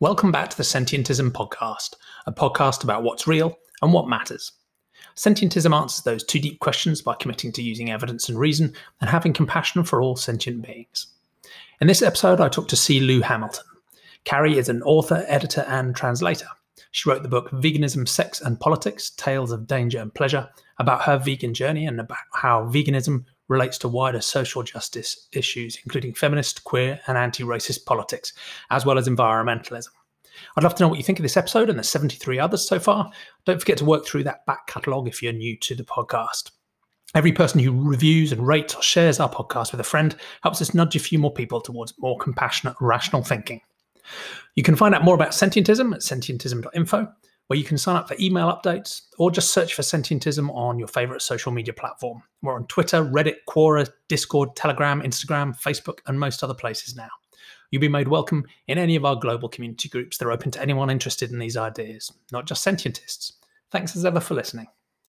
Welcome back to the Sentientism Podcast, a podcast about what's real and what matters. Sentientism answers those two deep questions by committing to using evidence and reason and having compassion for all sentient beings. In this episode, I talked to C. Lou Hamilton. Carrie is an author, editor, and translator. She wrote the book Veganism, Sex and Politics, Tales of Danger and Pleasure, about her vegan journey and about how veganism relates to wider social justice issues, including feminist, queer, and anti-racist politics, as well as environmentalism. I'd love to know what you think of this episode and the 73 others so far. Don't forget to work through that back catalogue if you're new to the podcast. Every person who reviews and rates or shares our podcast with a friend helps us nudge a few more people towards more compassionate, rational thinking. You can find out more about Sentientism at sentientism.info, where you can sign up for email updates or just search for Sentientism on your favourite social media platform. We're on Twitter, Reddit, Quora, Discord, Telegram, Instagram, Facebook, and most other places now. You'll be made welcome in any of our global community groups that are open to anyone interested in these ideas, not just sentientists. Thanks as ever for listening.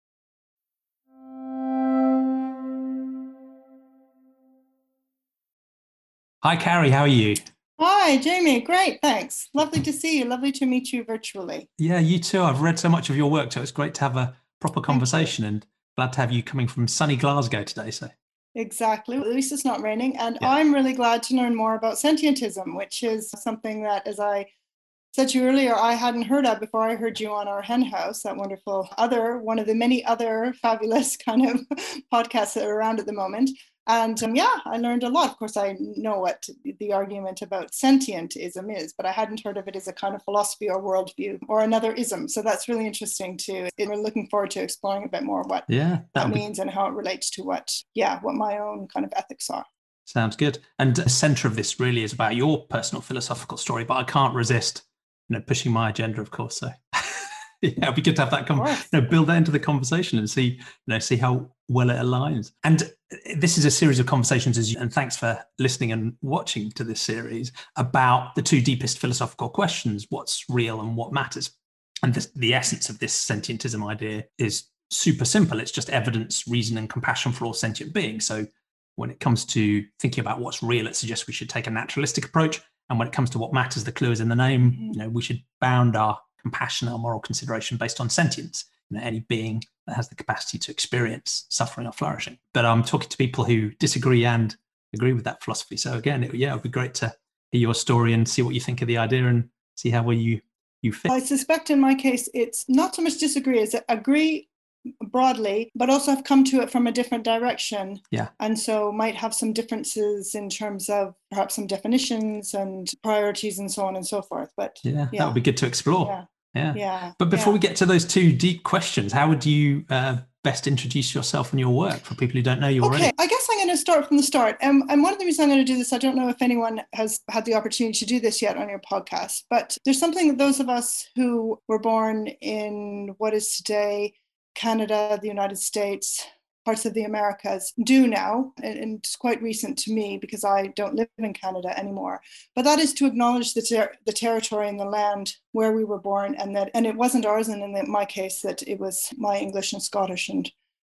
Hi, Carrie, how are you? Hi, Jamie. Great, thanks. Lovely to see you. Lovely to meet you virtually. Yeah, you too. I've read so much of your work, so it's great to have a proper conversation and glad to have you coming from sunny Glasgow today. Exactly. At least it's not raining. And Yeah. I'm really glad to learn more about sentientism, which is something that, as I said to you earlier, I hadn't heard of before I heard you on our Hen House, that wonderful one of the many other fabulous kind of podcasts that are around at the moment. And I learned a lot. Of course, I know what the argument about sentientism is, but I hadn't heard of it as a kind of philosophy or worldview or another ism. So that's really interesting too. We're looking forward to exploring a bit more what that means and how it relates to what my own kind of ethics are. Sounds good. And the centre of this really is about your personal philosophical story, but I can't resist, pushing my agenda, of course. So yeah, it'd be good to have that build that into the conversation and see how well it aligns. And this is a series of conversations, and thanks for listening and watching to this series about the two deepest philosophical questions: what's real and what matters. And the essence of this sentientism idea is super simple. It's just evidence, reason, and compassion for all sentient beings. So when it comes to thinking about what's real, it suggests we should take a naturalistic approach. And when it comes to what matters, the clue is in the name. We should bound our compassion, our moral consideration based on sentience. Any being that has the capacity to experience suffering or flourishing. But I'm talking to people who disagree and agree with that philosophy. So again, it would be great to hear your story and see what you think of the idea and see how well you fit. I suspect in my case, it's not so much disagree as agree broadly, but also have come to it from a different direction. Yeah. And so might have some differences in terms of perhaps some definitions and priorities and so on and so forth. But that would be good to explore. Yeah. But before we get to those two deep questions, how would you best introduce yourself and your work for people who don't know you already? Okay, I guess I'm going to start from the start. And one of the reasons I'm going to do this, I don't know if anyone has had the opportunity to do this yet on your podcast, but there's something that those of us who were born in what is today Canada, the United States, parts of the Americas do now, and it's quite recent to me because I don't live in Canada anymore. But that is to acknowledge the territory and the land where we were born, and it wasn't ours, and in my case, that it was my English and Scottish and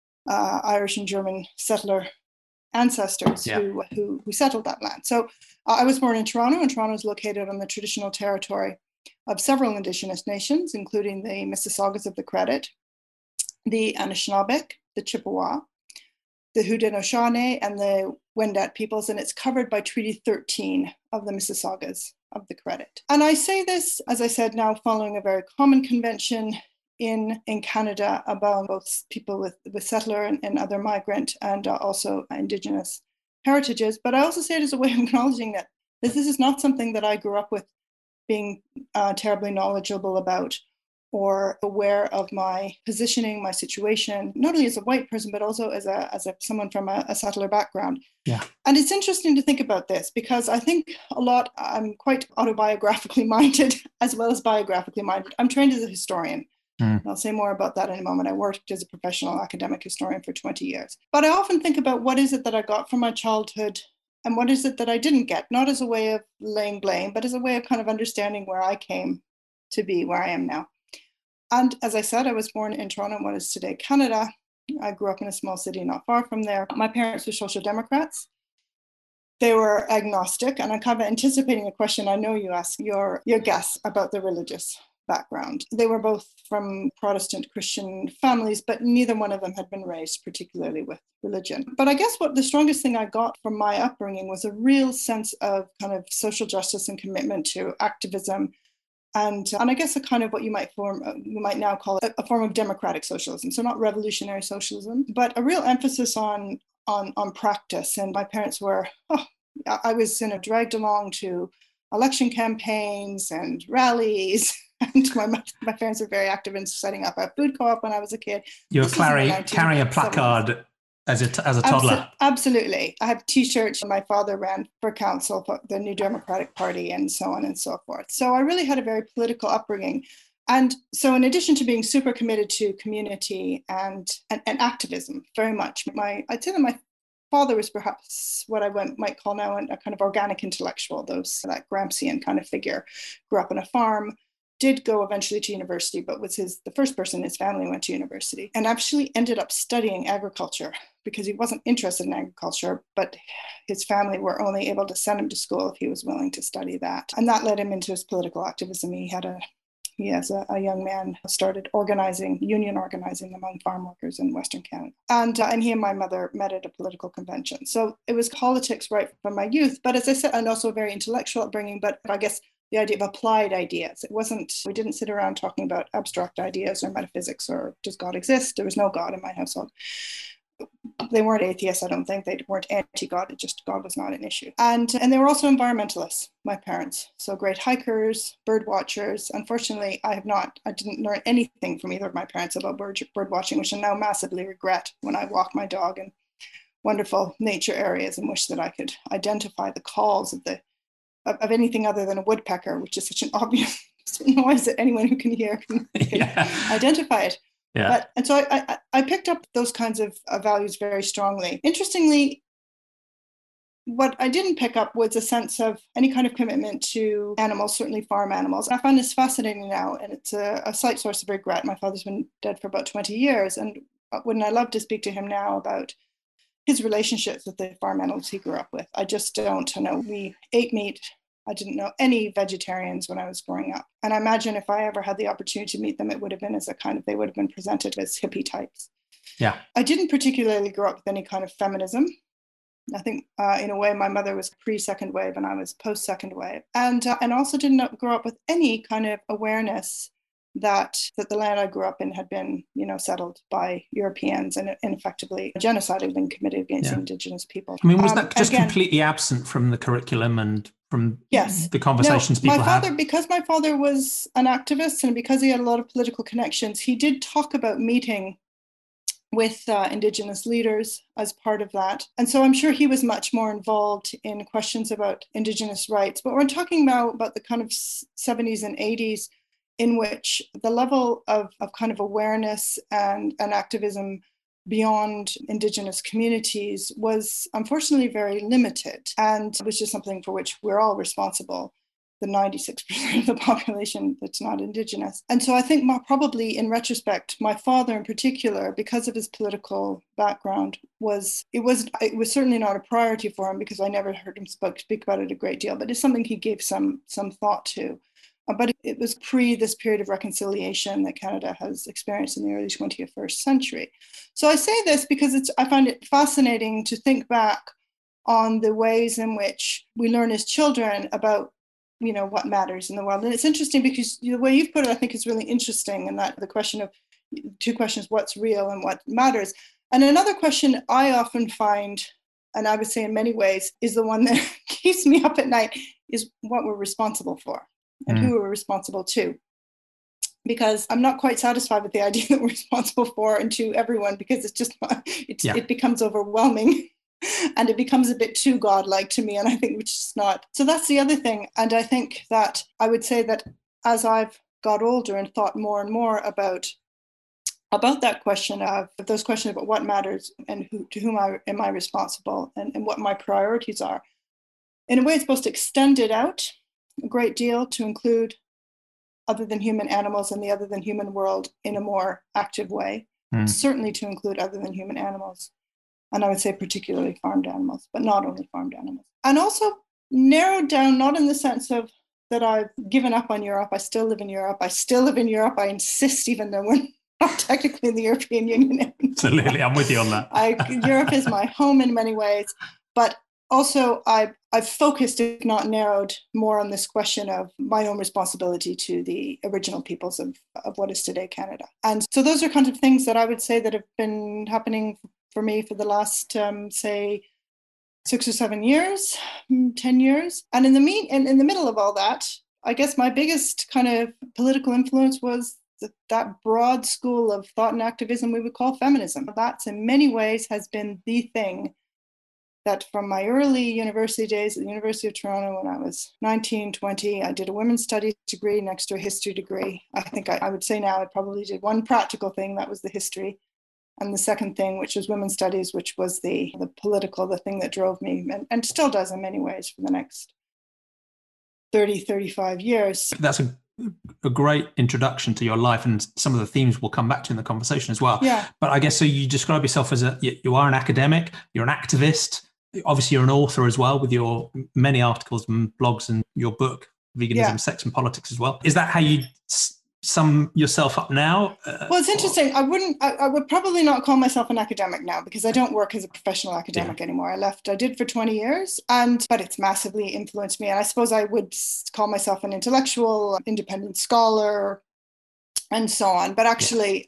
Irish and German settler ancestors who settled that land. So I was born in Toronto, and Toronto is located on the traditional territory of several Indigenous nations, including the Mississaugas of the Credit, the Anishinaabe, the Chippewa, the Haudenosaunee, and the Wendat peoples, and it's covered by Treaty 13 of the Mississaugas of the Credit. And I say this, as I said, now following a very common convention in Canada about both people with settler and other migrant and also Indigenous heritages. But I also say it as a way of acknowledging that this is not something that I grew up with being terribly knowledgeable about or aware of my positioning, my situation, not only as a white person, but also as someone from a settler background. Yeah. And it's interesting to think about this because I think I'm quite autobiographically minded as well as biographically minded. I'm trained as a historian. And I'll say more about that in a moment. I worked as a professional academic historian for 20 years. But I often think about what is it that I got from my childhood and what is it that I didn't get, not as a way of laying blame, but as a way of kind of understanding where I came to be, where I am now. And as I said, I was born in Toronto, what is today Canada. I grew up in a small city not far from there. My parents were social democrats. They were agnostic, and I'm kind of anticipating a question I know you ask your guests about the religious background. They were both from Protestant Christian families, but neither one of them had been raised particularly with religion. But I guess what the strongest thing I got from my upbringing was a real sense of kind of social justice and commitment to activism. And I guess a kind of what you might now call it a form of democratic socialism. So not revolutionary socialism, but a real emphasis on practice. And my parents were, I was dragged along to election campaigns and rallies. And my parents were very active in setting up a food co-op when I was a kid. You were carrying a placard as a toddler. Absolutely. I have T-shirts. My father ran for council for the New Democratic Party and so on and so forth. So I really had a very political upbringing. And so in addition to being super committed to community and activism, very much, I'd say that my father was perhaps what I might call now a kind of organic intellectual, that Gramscian kind of figure. Grew up on a farm, did go eventually to university, but was the first person in his family who went to university, and actually ended up studying agriculture because he wasn't interested in agriculture, but his family were only able to send him to school if he was willing to study that. And that led him into his political activism. He, as a young man, started union organizing among farm workers in Western Canada. And he and my mother met at a political convention. So it was politics right from my youth. But as I said, and also a very intellectual upbringing, but I guess the idea of applied ideas. We didn't sit around talking about abstract ideas or metaphysics or does God exist? There was no God in my household. They weren't atheists, I don't think. They weren't anti-God. Just God was not an issue. And they were also environmentalists, my parents. So great hikers, bird watchers. Unfortunately, I didn't learn anything from either of my parents about bird watching, which I now massively regret when I walk my dog in wonderful nature areas and wish that I could identify the calls of anything other than a woodpecker, which is such an obvious noise that anyone who can hear can identify it. Yeah. And so I picked up those kinds of values very strongly. Interestingly, what I didn't pick up was a sense of any kind of commitment to animals, certainly farm animals. I find this fascinating now, and it's a slight source of regret. My father's been dead for about 20 years, and wouldn't I love to speak to him now about his relationships with the farm animals he grew up with. I just don't know. We ate meat. I didn't know any vegetarians when I was growing up. And I imagine if I ever had the opportunity to meet them, it would have been they would have been presented as hippie types. Yeah. I didn't particularly grow up with any kind of feminism. I think in a way, my mother was pre-second wave and I was post-second wave. And also didn't grow up with any kind of awareness that the land I grew up in had been, settled by Europeans and effectively genocide had been committed against Indigenous people. I mean, was that just completely absent from the curriculum and from the conversations people had? Because my father was an activist and because he had a lot of political connections, he did talk about meeting with Indigenous leaders as part of that. And so I'm sure he was much more involved in questions about Indigenous rights. But we're talking about the kind of 70s and 80s in which the level of kind of awareness and activism beyond Indigenous communities was unfortunately very limited. And it was just something for which we're all responsible, the 96% of the population that's not Indigenous. And so I think probably in retrospect, my father in particular, because of his political background, it was certainly not a priority for him because I never heard him speak about it a great deal, but it's something he gave some thought to. But it was this period of reconciliation that Canada has experienced in the early 21st century. So I say this because I find it fascinating to think back on the ways in which we learn as children about, what matters in the world. And it's interesting because the way you've put it, I think is really interesting, and that the question of two questions, what's real and what matters. And another question I often find, and I would say in many ways, is the one that keeps me up at night, is what we're responsible for. And who are we responsible to? Because I'm not quite satisfied with the idea that we're responsible for and to everyone, because it's just it becomes overwhelming and it becomes a bit too godlike to me. And I think which is not. So that's the other thing. And I think that I would say that as I've got older and thought more and more about that question of those questions about what matters and to whom am I responsible and what my priorities are, in a way it's supposed to extend it out a great deal to include other than human animals and the other than human world in a more active way, certainly to include other than human animals And I would say particularly farmed animals, but not only farmed animals. And also narrowed down, not in the sense of that I've given up on Europe. I still live in Europe. I still live in Europe. I insist, even though we're not technically in the European Union. Absolutely, I'm with you on that. Europe is my home in many ways, but also I've focused, if not narrowed, more on this question of my own responsibility to the original peoples of what is today Canada. And so those are kind of things that I would say that have been happening for me for the last, say, 6 or 7 years, 10 years. And in the middle of all that, I guess my biggest kind of political influence was that broad school of thought and activism we would call feminism. That in many ways has been the thing that from my early university days at the University of Toronto when I was 19, 20, I did a women's studies degree next to a history degree. I think I would say now I probably did one practical thing, that was the history. And the second thing, which was women's studies, which was the political, the thing that drove me, and still does in many ways for the next 30, 35 years. That's a great introduction to your life, and some of the themes we'll come back to in the conversation as well. Yeah. But I guess, so you describe yourself as you are an academic, you're an activist, obviously you're an author as well with your many articles and blogs and your book, Veganism, Sex and Politics as well. Is that how you sum yourself up now? Well, it's interesting. I would probably not call myself an academic now because I don't work as a professional academic anymore. I did for 20 years, but it's massively influenced me. And I suppose I would call myself an intellectual, independent scholar, and so on. But actually,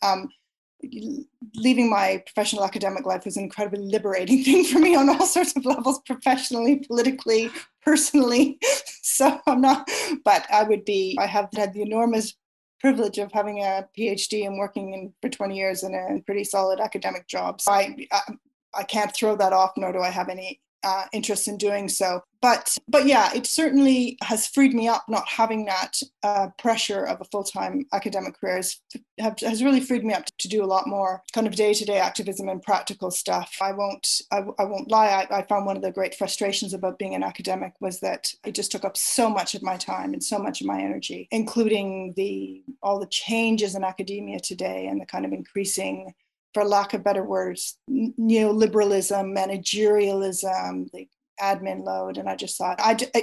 leaving my professional academic life was an incredibly liberating thing for me on all sorts of levels, professionally, politically, personally. So I'm not, but I have had the enormous privilege of having a PhD and working for 20 years in a pretty solid academic job. So I can't throw that off, nor do I have any interest in doing so. But yeah, it certainly has freed me up. Not having that pressure of a full-time academic career has really freed me up to do a lot more kind of day-to-day activism and practical stuff. I won't lie. I found one of the great frustrations about being an academic was that it just took up so much of my time and so much of my energy, including all the changes in academia today and the kind of increasing, for lack of better words, neoliberalism, managerialism, the admin load. And I just thought,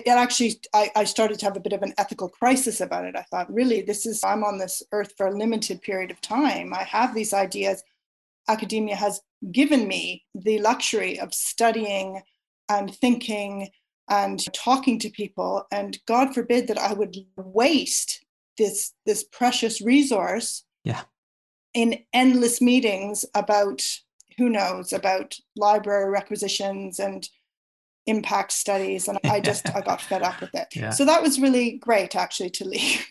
I started to have a bit of an ethical crisis about it. I thought, really, I'm on this earth for a limited period of time. I have these ideas. Academia has given me the luxury of studying and thinking and talking to people. And God forbid that I would waste this precious resource in endless meetings about, who knows, about library requisitions and impact studies. And I got fed up with it. Yeah. So that was really great, actually, to leave.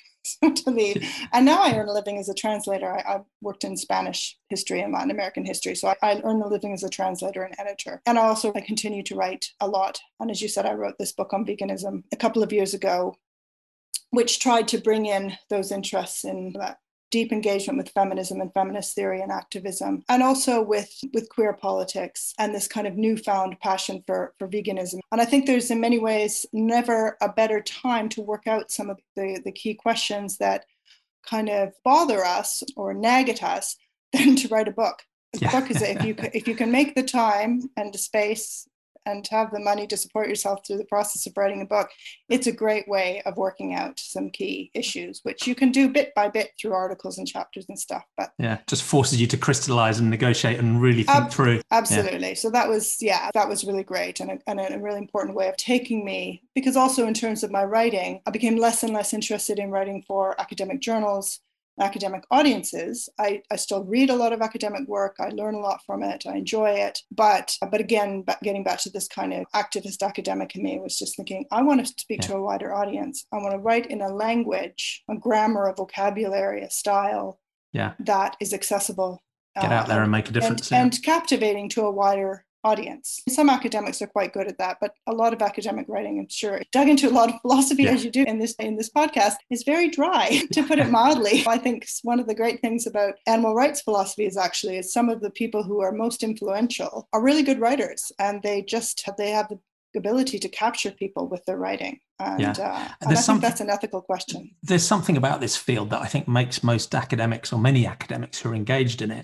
And now I earn a living as a translator. I worked in Spanish history and Latin American history. So I earn a living as a translator and editor. And I continue to write a lot. And as you said, I wrote this book on veganism a couple of years ago, which tried to bring in those interests in that deep engagement with feminism and feminist theory and activism, and also with queer politics and this kind of newfound passion for veganism. And I think there's in many ways never a better time to work out some of the key questions that kind of bother us or nag at us than to write a book. The book is, if you can make the time and the space and have the money to support yourself through the process of writing a book, it's a great way of working out some key issues, which you can do bit by bit through articles and chapters and stuff. But just forces you to crystallize and negotiate and really think through. Absolutely. So that was really great and a really important way of taking me, because also in terms of my writing, I became less and less interested in writing for academic journals, academic audiences. I still read a lot of academic work. I learn a lot from it. I enjoy it. But again, getting back to this kind of activist academic in me was just thinking, I want to speak to a wider audience. I want to write in a language, a grammar, a vocabulary, a style that is accessible. Get out there and make a difference. And captivating to a wider audience. Some academics are quite good at that, but a lot of academic writing, I'm sure, dug into a lot of philosophy as you do in this podcast, is very dry, to put it mildly. I think one of the great things about animal rights philosophy is some of the people who are most influential are really good writers, and they have the ability to capture people with their writing. And I think that's an ethical question. There's something about this field that I think makes most academics, or many academics who are engaged in it,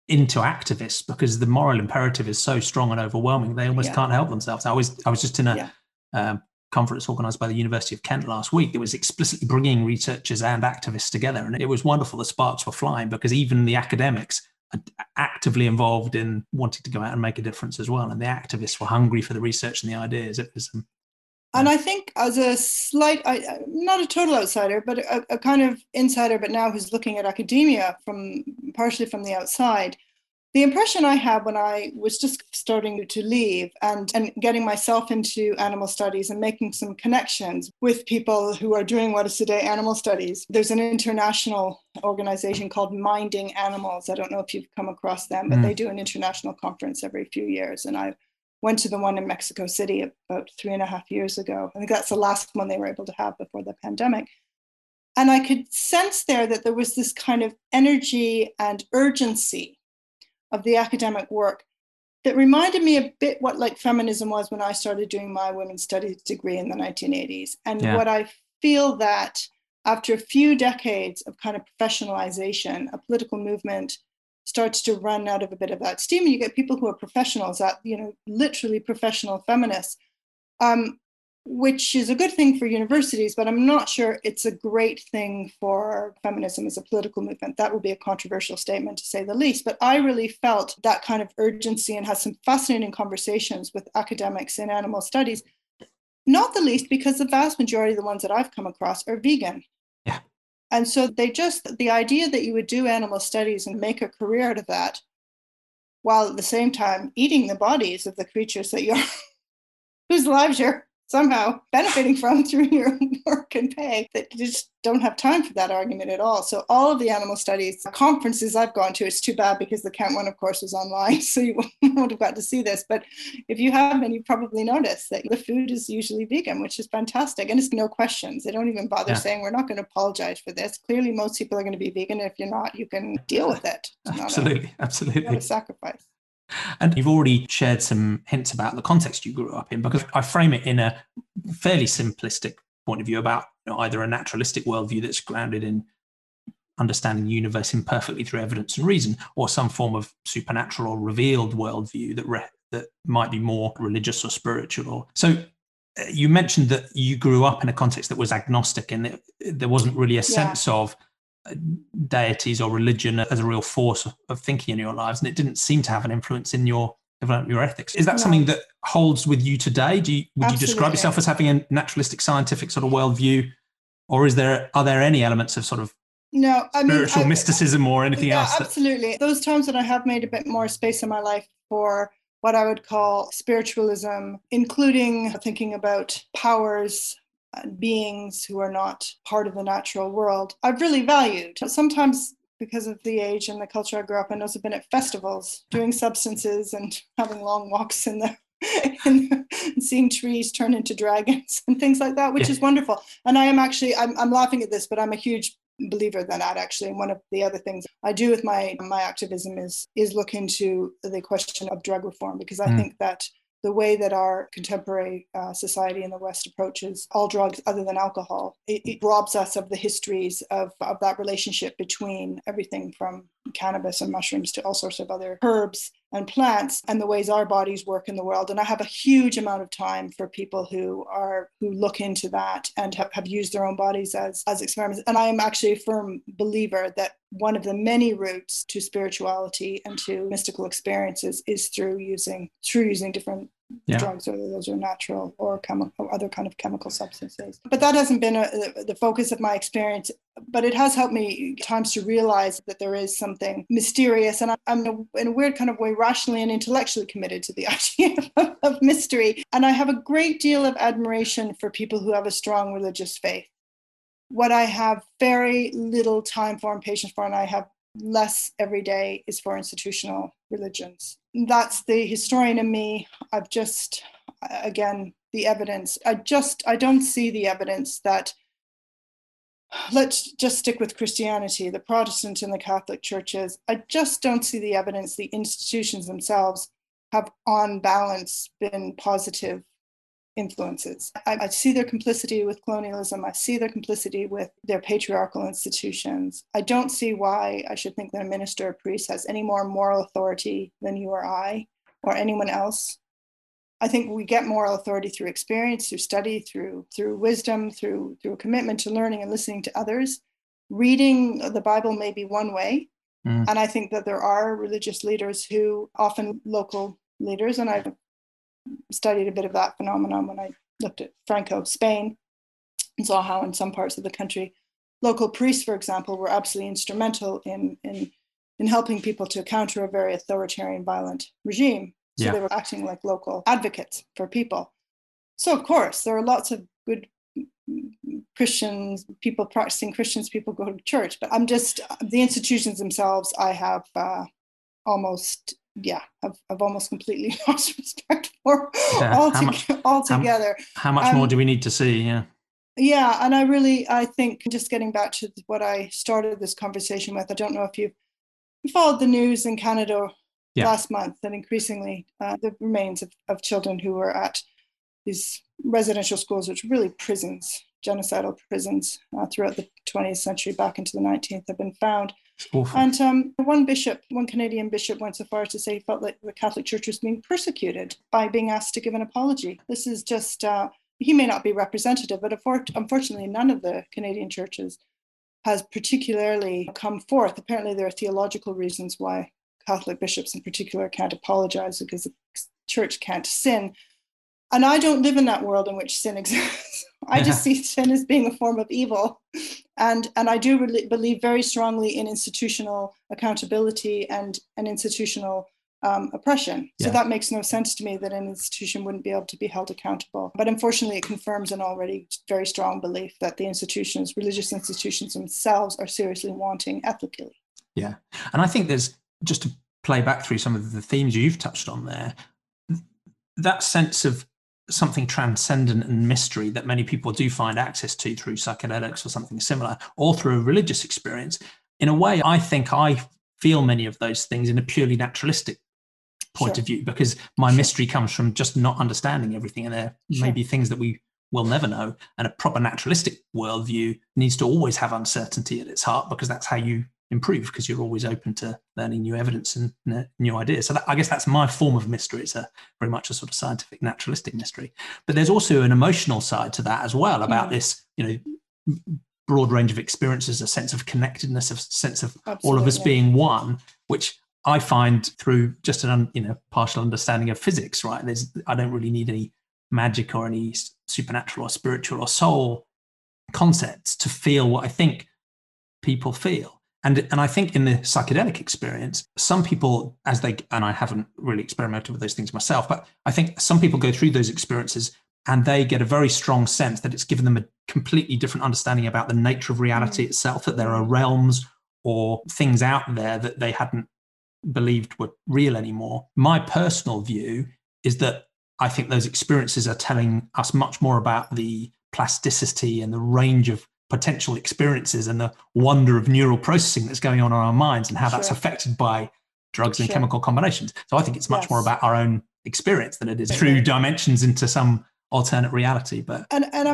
into activists because the moral imperative is so strong and overwhelming. They almost can't help themselves. I was just in a conference organised by the University of Kent last week that was explicitly bringing researchers and activists together. And it was wonderful. The sparks were flying because even the academics are actively involved in wanting to go out and make a difference as well. And the activists were hungry for the research and the ideas. It was... And I think as a slight, not a total outsider, but a kind of insider, but now who's looking at academia partially from the outside, the impression I had when I was just starting to leave and getting myself into animal studies and making some connections with people who are doing what is today animal studies. There's an international organization called Minding Animals. I don't know if you've come across them, but they do an international conference every few years. And I went to the one in Mexico City about 3.5 years ago. I think that's the last one they were able to have before the pandemic. And I could sense there that there was this kind of energy and urgency of the academic work that reminded me a bit what like feminism was when I started doing my women's studies degree in the 1980s. And what I feel that after a few decades of kind of professionalization, a political movement starts to run out of a bit of that steam. And you get people who are professionals, literally professional feminists, which is a good thing for universities, but I'm not sure it's a great thing for feminism as a political movement. That would be a controversial statement to say the least. But I really felt that kind of urgency and had some fascinating conversations with academics in animal studies, not the least because the vast majority of the ones that I've come across are vegan. Yeah. And so the idea that you would do animal studies and make a career out of that, while at the same time eating the bodies of the creatures that you're, whose lives you're somehow benefiting from through your work and pay, that you just don't have time for that argument at all. So all of the animal studies conferences I've gone to, it's too bad because the Kent one, of course, was online, so you won't have got to see this. But if you haven't, you probably noticed that the food is usually vegan, which is fantastic. And it's no questions. They don't even bother saying, we're not going to apologize for this. Clearly, most people are going to be vegan. If you're not, you can deal with it. Absolutely. Not a sacrifice. And you've already shared some hints about the context you grew up in, because I frame it in a fairly simplistic point of view about either a naturalistic worldview that's grounded in understanding the universe imperfectly through evidence and reason, or some form of supernatural or revealed worldview that might be more religious or spiritual. So you mentioned that you grew up in a context that was agnostic and there wasn't really a sense of deities or religion as a real force of thinking in your lives, and it didn't seem to have an influence in your development of your ethics. Is that something that holds with you today? Would you describe yourself as having a naturalistic scientific sort of worldview, or are there any elements of sort of spiritual mysticism or anything else? Absolutely. Those times that I have made a bit more space in my life for what I would call spiritualism, including thinking about powers and beings who are not part of the natural world, I've really valued. Sometimes because of the age and the culture I grew up in, those have been at festivals, doing substances and having long walks in and seeing trees turn into dragons and things like that, which is wonderful. And I am actually, I'm laughing at this, but I'm a huge believer than that, actually. And one of the other things I do with my activism is look into the question of drug reform, because I think that the way that our contemporary society in the West approaches all drugs other than alcohol, it robs us of the histories of that relationship between everything from cannabis and mushrooms to all sorts of other herbs and plants, and the ways our bodies work in the world. And I have a huge amount of time for people who look into that and have used their own bodies as experiments. And I am actually a firm believer that one of the many routes to spirituality and to mystical experiences is through using different drugs, whether those are natural or other kind of chemical substances. But that hasn't been the focus of my experience. But it has helped me at times to realize that there is something mysterious. And I'm in a weird kind of way rationally and intellectually committed to the idea of mystery. And I have a great deal of admiration for people who have a strong religious faith. What I have very little time for and patience for, and I have less every day, is for institutional religions. That's the historian in me. I've just, again, the evidence. I don't see the evidence that, let's just stick with Christianity, the Protestant and the Catholic churches. I just don't see the evidence the institutions themselves have, on balance, been positive influences. I see their complicity with colonialism. I see their complicity with their patriarchal institutions. I don't see why I should think that a minister or priest has any more moral authority than you or I or anyone else. I think we get moral authority through experience, through study, through wisdom, through a commitment to learning and listening to others. Reading the Bible may be one way. And I think that there are religious leaders who, often local leaders, and I've studied a bit of that phenomenon when I looked at Franco, Spain, and saw how in some parts of the country, local priests, for example, were absolutely instrumental in helping people to counter a very authoritarian, violent regime. So they were acting like local advocates for people. So of course, there are lots of good Christians, people practicing Christians, people go to church, but I'm just, the institutions themselves, I have almost completely lost respect for altogether. How much more do we need to see? Yeah, and I think just getting back to what I started this conversation with, I don't know if you followed the news in Canada last month, that increasingly the remains of children who were at these residential schools, which are really prisons, genocidal prisons throughout the 20th century back into the 19th, have been found. And one Canadian bishop went so far as to say he felt like the Catholic Church was being persecuted by being asked to give an apology. This is just, he may not be representative, but unfortunately none of the Canadian churches has particularly come forth. Apparently there are theological reasons why Catholic bishops in particular can't apologize, because the church can't sin. And I don't live in that world in which sin exists. I just see sin as being a form of evil. And I do believe very strongly in institutional accountability and institutional oppression. So that makes no sense to me that an institution wouldn't be able to be held accountable. But unfortunately, it confirms an already very strong belief that the institutions, religious institutions themselves, are seriously wanting ethically. Yeah. And I think there's, just to play back through some of the themes you've touched on there, that sense of something transcendent and mystery that many people do find access to through psychedelics or something similar, or through a religious experience. In a way, I think I feel many of those things in a purely naturalistic point of view, because my mystery comes from just not understanding everything, and there may be things that we will never know. And a proper naturalistic worldview needs to always have uncertainty at its heart, because that's how you improve, because you're always open to learning new evidence and new ideas. So I guess that's my form of mystery. It's very much a sort of scientific naturalistic mystery. But there's also an emotional side to that as well, about this, broad range of experiences, a sense of connectedness, a sense of all of us being one, which I find through just an partial understanding of physics, right? I don't really need any magic or any supernatural or spiritual or soul concepts to feel what I think people feel. And I think in the psychedelic experience, some people, and I haven't really experimented with those things myself, but I think some people go through those experiences and they get a very strong sense that it's given them a completely different understanding about the nature of reality itself, that there are realms or things out there that they hadn't believed were real anymore. My personal view is that I think those experiences are telling us much more about the plasticity and the range of potential experiences and the wonder of neural processing that's going on in our minds, and how that's affected by drugs and chemical combinations. So I think it's much more about our own experience than it is through dimensions into some alternate reality. But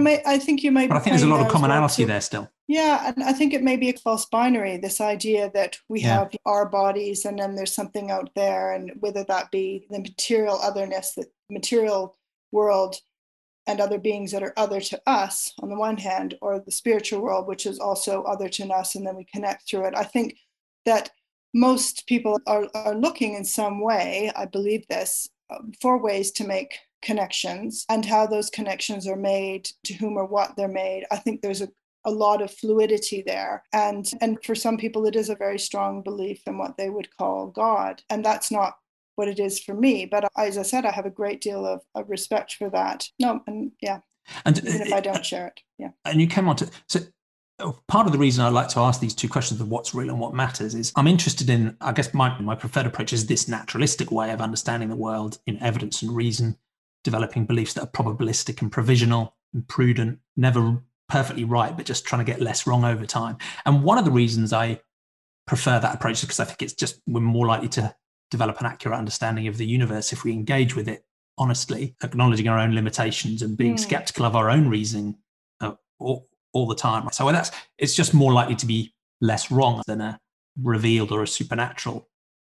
I think you might. But I think there's a lot of commonality there still. Yeah, and I think it may be a false binary, this idea that we have our bodies and then there's something out there, and whether that be the material otherness, the material world and other beings that are other to us on the one hand, or the spiritual world, which is also other to us, and then we connect through it. I think that most people are looking in some way, I believe this, for ways to make connections, and how those connections are made, to whom or what they're made. I think there's a lot of fluidity there. And for some people, it is a very strong belief in what they would call God. And that's not what it is for me. But as I said, I have a great deal of respect for that. And even if I don't share it. Yeah. And you came on to, so part of the reason I like to ask these two questions of what's real and what matters is I'm interested in, I guess my preferred approach is this naturalistic way of understanding the world in evidence and reason, developing beliefs that are probabilistic and provisional and prudent, never perfectly right, but just trying to get less wrong over time. And one of the reasons I prefer that approach is because I think we're more likely to develop an accurate understanding of the universe if we engage with it honestly acknowledging our own limitations and being skeptical of our own reasoning all the time. So it's just more likely to be less wrong than a revealed or a supernatural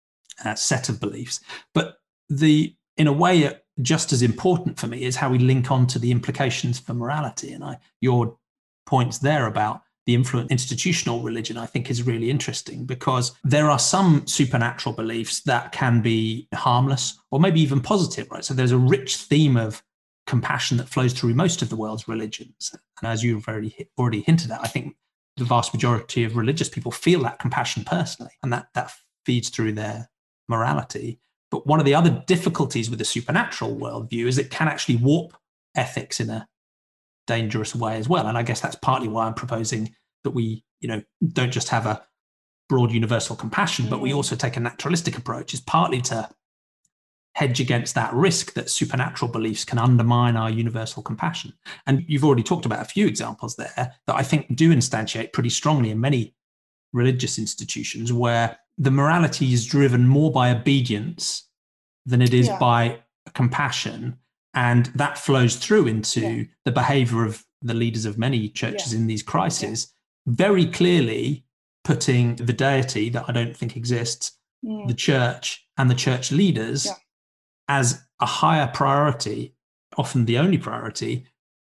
set of beliefs. But in a way, just as important for me is how we link on to the implications for morality. And your points there about the influence institutional religion, I think, is really interesting, because there are some supernatural beliefs that can be harmless or maybe even positive, right? So there's a rich theme of compassion that flows through most of the world's religions. And as you've already hinted at, I think the vast majority of religious people feel that compassion personally, and that feeds through their morality. But one of the other difficulties with the supernatural worldview is it can actually warp ethics in a dangerous way as well. And I guess that's partly why I'm proposing that we, don't just have a broad universal compassion, but we also take a naturalistic approach, is partly to hedge against that risk that supernatural beliefs can undermine our universal compassion. And you've already talked about a few examples there that I think do instantiate pretty strongly in many religious institutions, where the morality is driven more by obedience than it is by compassion. And that flows through into the behavior of the leaders of many churches in these crises, very clearly putting the deity that I don't think exists, the church and the church leaders as a higher priority, often the only priority,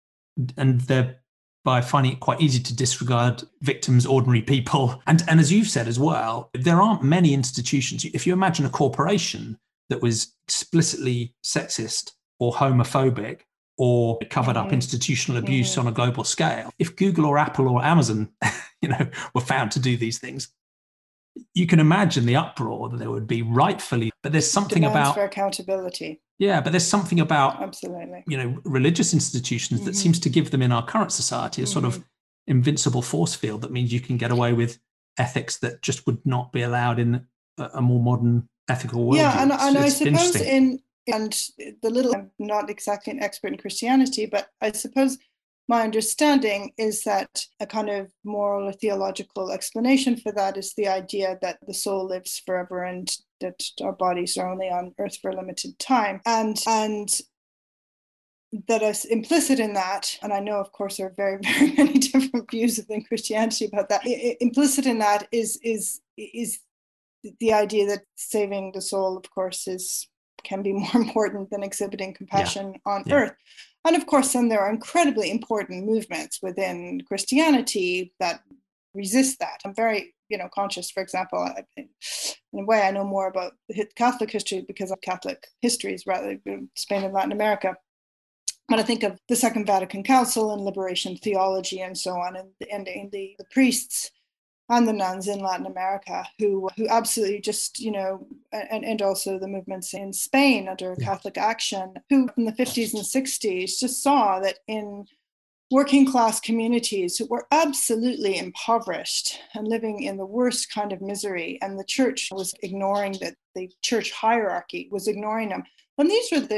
and thereby finding it quite easy to disregard victims, ordinary people. And as you've said as well, there aren't many institutions. If you imagine a corporation that was explicitly sexist or homophobic or covered up institutional abuse on a global scale, if Google or Apple or Amazon, were found to do these things, you can imagine the uproar that there would be, rightfully. But there's something Demands for accountability. Yeah, but there's something about absolutely, religious institutions that seems to give them in our current society a sort of invincible force field that means you can get away with ethics that just would not be allowed in a more modern ethical world. Yeah, and I suppose I'm not exactly an expert in Christianity, but I suppose my understanding is that a kind of moral or theological explanation for that is the idea that the soul lives forever and that our bodies are only on earth for a limited time. And that is implicit in that, and I know, of course, there are very, very many different views within Christianity about that. Implicit in that is the idea that saving the soul, of course, can be more important than exhibiting compassion on earth. And of course, then there are incredibly important movements within Christianity that resist that. I'm very, conscious, for example, in a way I know more about Catholic history because of Catholic histories rather than Spain and Latin America. When I think of the Second Vatican Council and liberation theology and so on, and the priests and the nuns in Latin America who absolutely just, and also the movements in Spain under Catholic Action, who in the 50s and 60s just saw that in working class communities who were absolutely impoverished and living in the worst kind of misery, and the church was ignoring that, the church hierarchy was ignoring them. And these were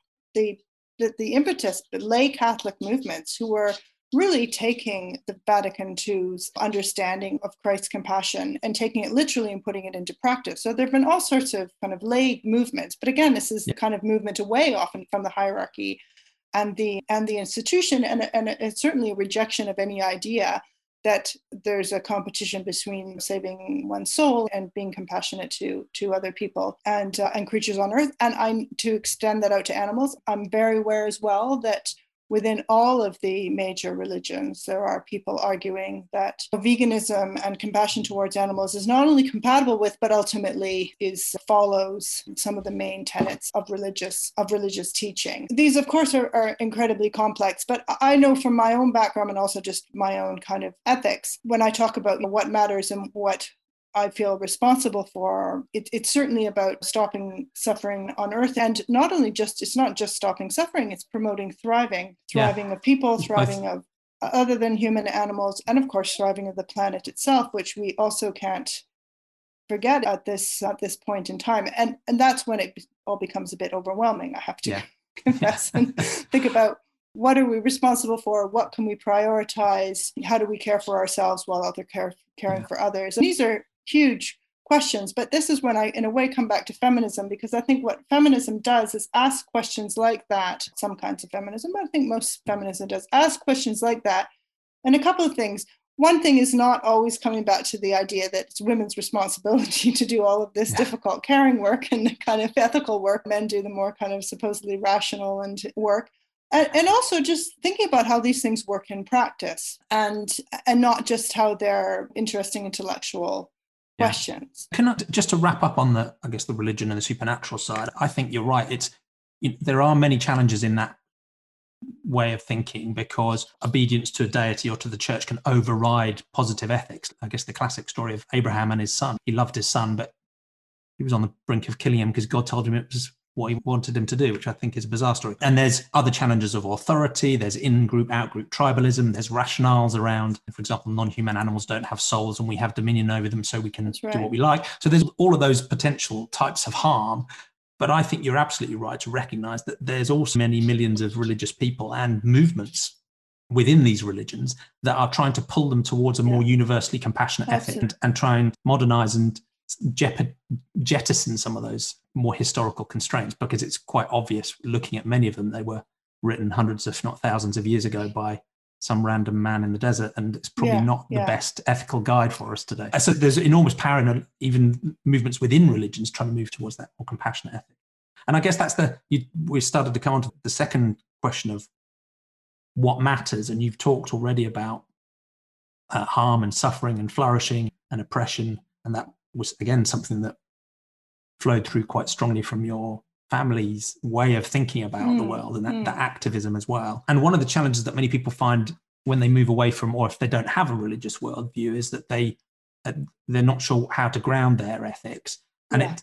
the impetus, the lay Catholic movements who were really taking the Vatican II's understanding of Christ's compassion and taking it literally and putting it into practice. So there have been all sorts of kind of lay movements, but again, this is the kind of movement away often from the hierarchy and the institution, and it's certainly a rejection of any idea that there's a competition between saving one's soul and being compassionate to other people and creatures on earth. And to extend that out to animals, I'm very aware as well that within all of the major religions, there are people arguing that veganism and compassion towards animals is not only compatible with, but ultimately follows some of the main tenets of religious teaching. These, of course, are incredibly complex, but I know from my own background and also just my own kind of ethics, when I talk about what matters and what I feel responsible for, it's certainly about stopping suffering on earth. And it's not just stopping suffering, it's promoting thriving of people, thriving of other than human animals, and of course, thriving of the planet itself, which we also can't forget at this point in time. And that's when it all becomes a bit overwhelming, I have to confess, and think about what are we responsible for? What can we prioritize? How do we care for ourselves while caring for others? And these are huge questions. But this is when I, in a way, come back to feminism, because I think what feminism does is ask questions like that. Some kinds of feminism, but I think most feminism does ask questions like that. And a couple of things. One thing is not always coming back to the idea that it's women's responsibility to do all of this difficult caring work and the kind of ethical work. Men do the more kind of supposedly rational and work. And also just thinking about how these things work in practice, and not just how they're interesting intellectual questions. Can I, just to wrap up on the religion and the supernatural side, I think you're right. There are many challenges in that way of thinking, because obedience to a deity or to the church can override positive ethics. I guess the classic story of Abraham and his son. He loved his son, but he was on the brink of killing him because God told him it was what he wanted him to do, which I think is a bizarre story. And there's other challenges of authority. There's in-group, out-group tribalism. There's rationales around, for example, non-human animals don't have souls and we have dominion over them, so we can do what we like. So there's all of those potential types of harm. But I think you're absolutely right to recognize that there's also many millions of religious people and movements within these religions that are trying to pull them towards a more universally compassionate ethic and try and modernize and jettison some of those more historical constraints, because it's quite obvious looking at many of them, they were written hundreds, if not thousands of years ago by some random man in the desert, and it's probably not the best ethical guide for us today. So there's enormous power in even movements within religions trying to move towards that more compassionate ethic. And I guess that's we started to come on to the second question of what matters, and you've talked already about harm and suffering and flourishing and oppression, and that was again something that flowed through quite strongly from your family's way of thinking about the world, and that activism as well. And one of the challenges that many people find when they move away from, or if they don't have a religious worldview, is that they're not sure how to ground their ethics. And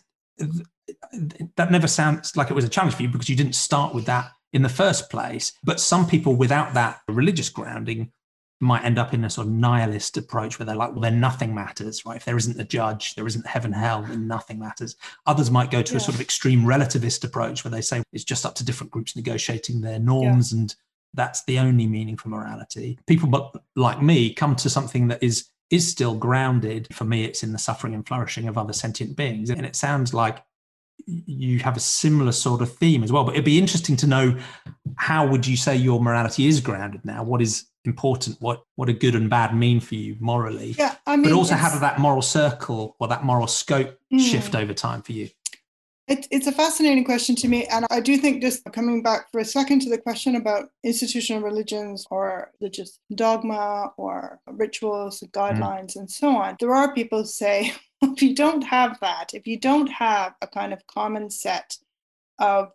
that never sounds like it was a challenge for you, because you didn't start with that in the first place. But some people without that religious grounding might end up in a sort of nihilist approach where they're like, well, then nothing matters, right? If there isn't a judge, there isn't heaven, hell, then nothing matters. Others might go to a sort of extreme relativist approach where they say it's just up to different groups negotiating their norms, and that's the only meaning for morality. People like me come to something that is still grounded. For me, it's in the suffering and flourishing of other sentient beings. And it sounds like you have a similar sort of theme as well. But it'd be interesting to know, how would you say your morality is grounded now? What is important? What do good and bad mean for you morally? But also how did that moral circle or that moral scope shift over time for you? It's a fascinating question to me. And I do think, just coming back for a second to the question about institutional religions or religious dogma or rituals, guidelines, and so on, there are people who say, if you don't have that, if you don't have a kind of common set of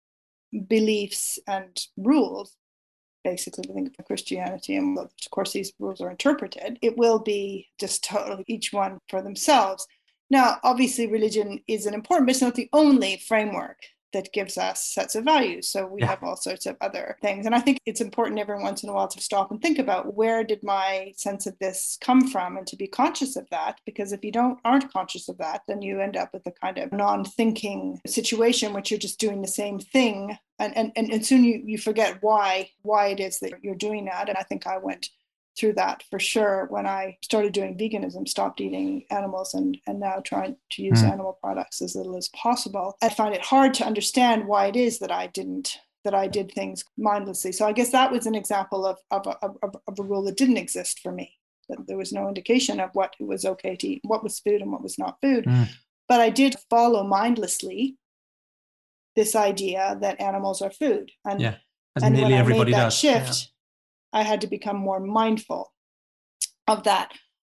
beliefs and rules, basically think of Christianity, and of course these rules are interpreted, it will be just totally each one for themselves. Now, obviously, religion is an important, but it's not the only framework that gives us sets of values. So we have all sorts of other things. And I think it's important every once in a while to stop and think about, where did my sense of this come from, and to be conscious of that. Because if you aren't conscious of that, then you end up with a kind of non-thinking situation, which you're just doing the same thing. And soon you forget why it is that you're doing that. And I think I went through that for sure when I started doing veganism, stopped eating animals, and now trying to use animal products as little as possible. I find it hard to understand why it is that I did things mindlessly. So I guess that was an example of a rule that didn't exist for me. That there was no indication of what was okay to eat, what was food and what was not food. But I did follow mindlessly this idea that animals are food. And nearly when everybody I made that does. shift, I had to become more mindful of that.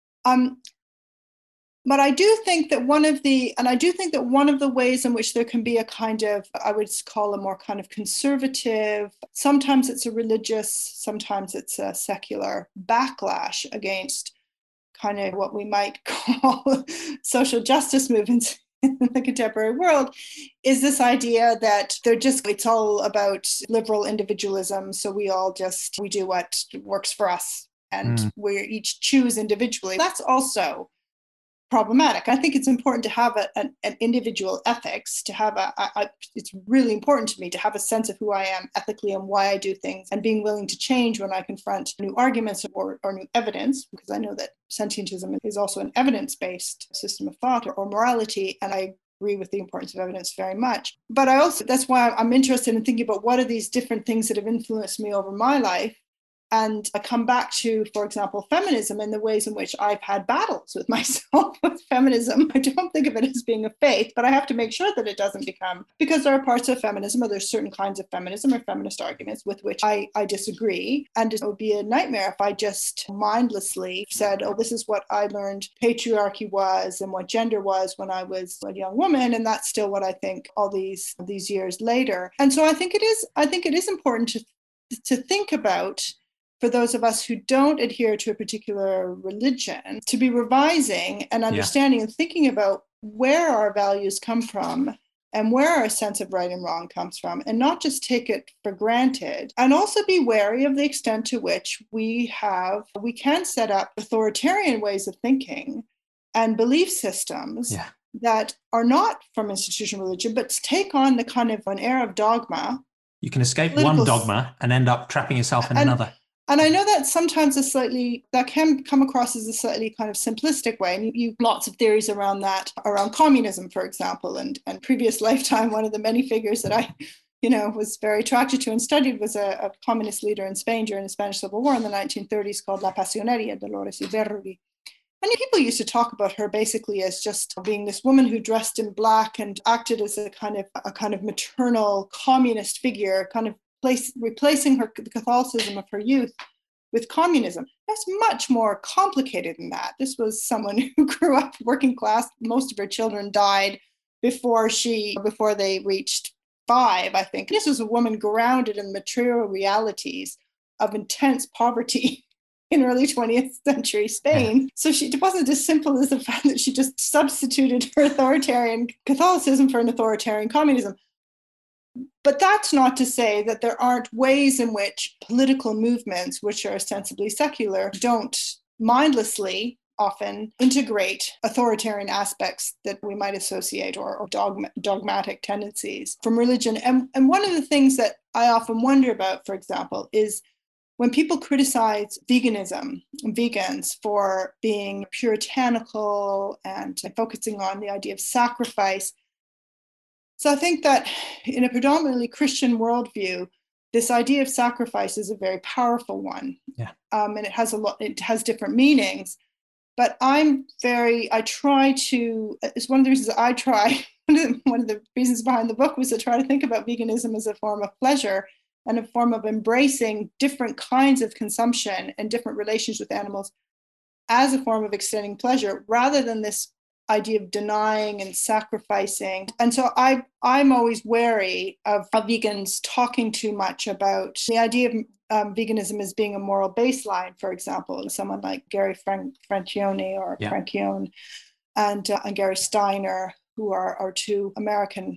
But I do think that one of the ways in which there can be a kind of, I would call a more kind of conservative, sometimes it's a religious, sometimes it's a secular backlash against kind of what we might call social justice movements in the contemporary world, is this idea that it's all about liberal individualism. So we do what works for us, and we each choose individually. That's also problematic. I think it's important to have an individual ethics, to have it's really important to me to have a sense of who I am ethically and why I do things, and being willing to change when I confront new arguments or new evidence, because I know that sentientism is also an evidence-based system of thought or morality, and I agree with the importance of evidence very much. But I also, that's why I'm interested in thinking about what are these different things that have influenced me over my life. And I come back to, for example, feminism and the ways in which I've had battles with myself with feminism. I don't think of it as being a faith, but I have to make sure that it doesn't become, because there are parts of feminism, or there's certain kinds of feminism or feminist arguments with which I disagree. And it would be a nightmare if I just mindlessly said, oh, this is what I learned patriarchy was and what gender was when I was a young woman. And that's still what I think all these years later. And so I think it is important to think about, for those of us who don't adhere to a particular religion, to be revising and understanding and thinking about where our values come from and where our sense of right and wrong comes from, and not just take it for granted, and also be wary of the extent to which we can set up authoritarian ways of thinking and belief systems that are not from institutional religion, but take on the kind of an air of dogma. You can escape one dogma and end up trapping yourself in another. And I know that sometimes that can come across as a slightly kind of simplistic way. And you lots of theories around that, around communism, for example. And previous lifetime, one of the many figures that I, was very attracted to and studied was a communist leader in Spain during the Spanish Civil War in the 1930s called La Pasionaria, Dolores Iberri. And people used to talk about her basically as just being this woman who dressed in black and acted as a kind of maternal communist figure, kind of replacing the Catholicism of her youth with communism. That's much more complicated than that. This was someone who grew up working class. Most of her children died before they reached 5, I think. This was a woman grounded in material realities of intense poverty in early 20th century Spain. Yeah. So it wasn't as simple as the fact that she just substituted her authoritarian Catholicism for an authoritarian communism. But that's not to say that there aren't ways in which political movements, which are ostensibly secular, don't mindlessly often integrate authoritarian aspects that we might associate or dogmatic tendencies from religion. And one of the things that I often wonder about, for example, is when people criticize vegans for being puritanical and focusing on the idea of sacrifice. So I think that in a predominantly Christian worldview, this idea of sacrifice is a very powerful one. Yeah. And it has different meanings. But it's one of the reasons I try, one of the reasons behind the book was to try to think about veganism as a form of pleasure and a form of embracing different kinds of consumption and different relations with animals as a form of extending pleasure, rather than this idea of denying and sacrificing. And so I'm always wary of vegans talking too much about the idea of veganism as being a moral baseline, for example. Someone like Gary Francione or Francione and Gary Steiner, who are two American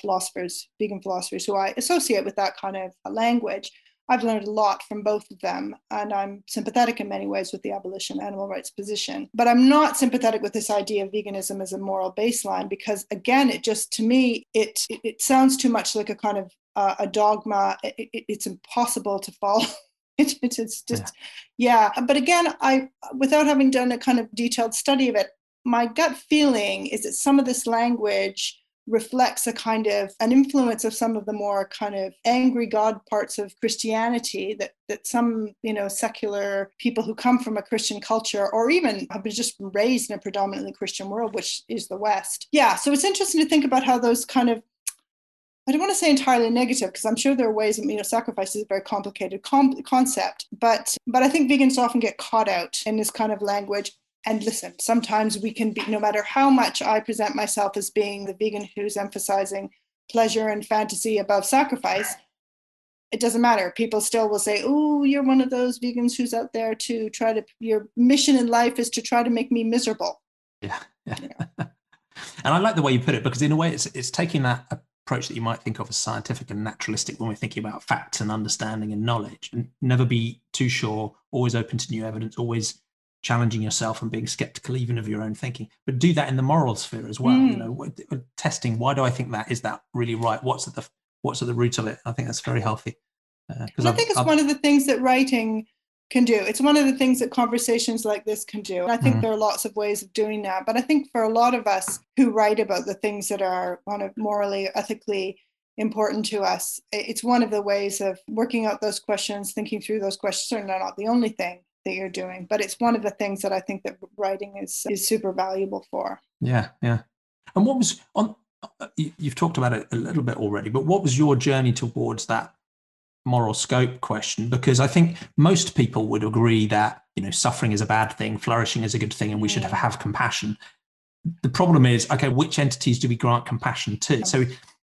vegan philosophers who I associate with that kind of language. I've learned a lot from both of them, and I'm sympathetic in many ways with the abolition animal rights position. But I'm not sympathetic with this idea of veganism as a moral baseline, because again, to me, it sounds too much like a kind of a dogma. It's impossible to follow. It's just, yeah. But again, without having done a kind of detailed study of it, my gut feeling is that some of this language reflects a kind of an influence of some of the more kind of angry God parts of Christianity that some, secular people who come from a Christian culture or even have been just raised in a predominantly Christian world, which is the West. Yeah, so it's interesting to think about how those kind of, I don't want to say entirely negative, because I'm sure there are ways, sacrifice is a very complicated concept, but I think vegans often get caught out in this kind of language. And listen, sometimes we can be, no matter how much I present myself as being the vegan who's emphasizing pleasure and fantasy above sacrifice, it doesn't matter. People still will say, oh, you're one of those vegans who's out there to your mission in life is to try to make me miserable. Yeah. And I like the way you put it, because in a way it's taking that approach that you might think of as scientific and naturalistic when we're thinking about facts and understanding and knowledge, and never be too sure, always open to new evidence, always challenging yourself and being skeptical even of your own thinking, but do that in the moral sphere as well. You know, testing, why do I think that? Is that really right? What's at the root of it? I think that's very healthy. And I think it's one of the things that writing can do. It's one of the things that conversations like this can do. And I think there are lots of ways of doing that. But I think for a lot of us who write about the things that are kind of morally, ethically important to us, it's one of the ways of working out those questions, thinking through those questions. Certainly not the only thing that you're doing, but it's one of the things that I think that writing is super valuable for. Yeah. And what was you've talked about it a little bit already, but what was your journey towards that moral scope question? Because I think most people would agree that, you know, suffering is a bad thing, flourishing is a good thing, and we should have compassion. The problem is, okay, which entities do we grant compassion to? So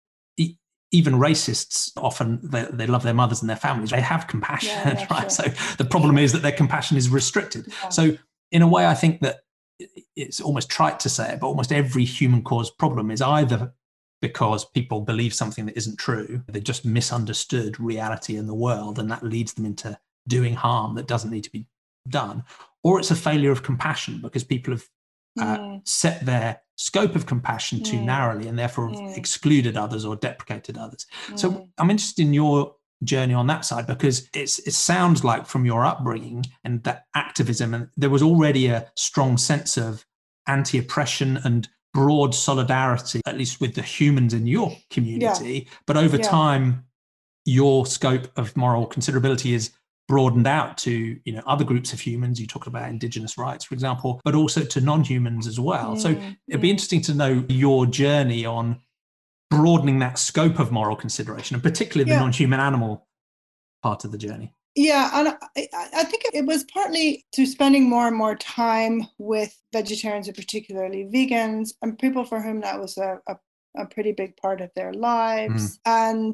even racists often, they love their mothers and their families. They have compassion, right? Sure. So the problem is that their compassion is restricted. Yeah. So in a way, I think that it's almost trite to say it, but almost every human caused problem is either because people believe something that isn't true, they just misunderstood reality in the world, and that leads them into doing harm that doesn't need to be done, or it's a failure of compassion because people have set their scope of compassion too narrowly and therefore excluded others or deprecated others. So I'm interested in your journey on that side, because it sounds like from your upbringing and that activism, and there was already a strong sense of anti-oppression and broad solidarity, at least with the humans in your community. Yeah. But over time, your scope of moral considerability is broadened out to, you know, other groups of humans. You talked about Indigenous rights, for example, but also to non-humans as well. So it'd be interesting to know your journey on broadening that scope of moral consideration, and particularly the non-human animal part of the journey. Yeah, and I think it was partly through spending more and more time with vegetarians, and particularly vegans, and people for whom that was a pretty big part of their lives. And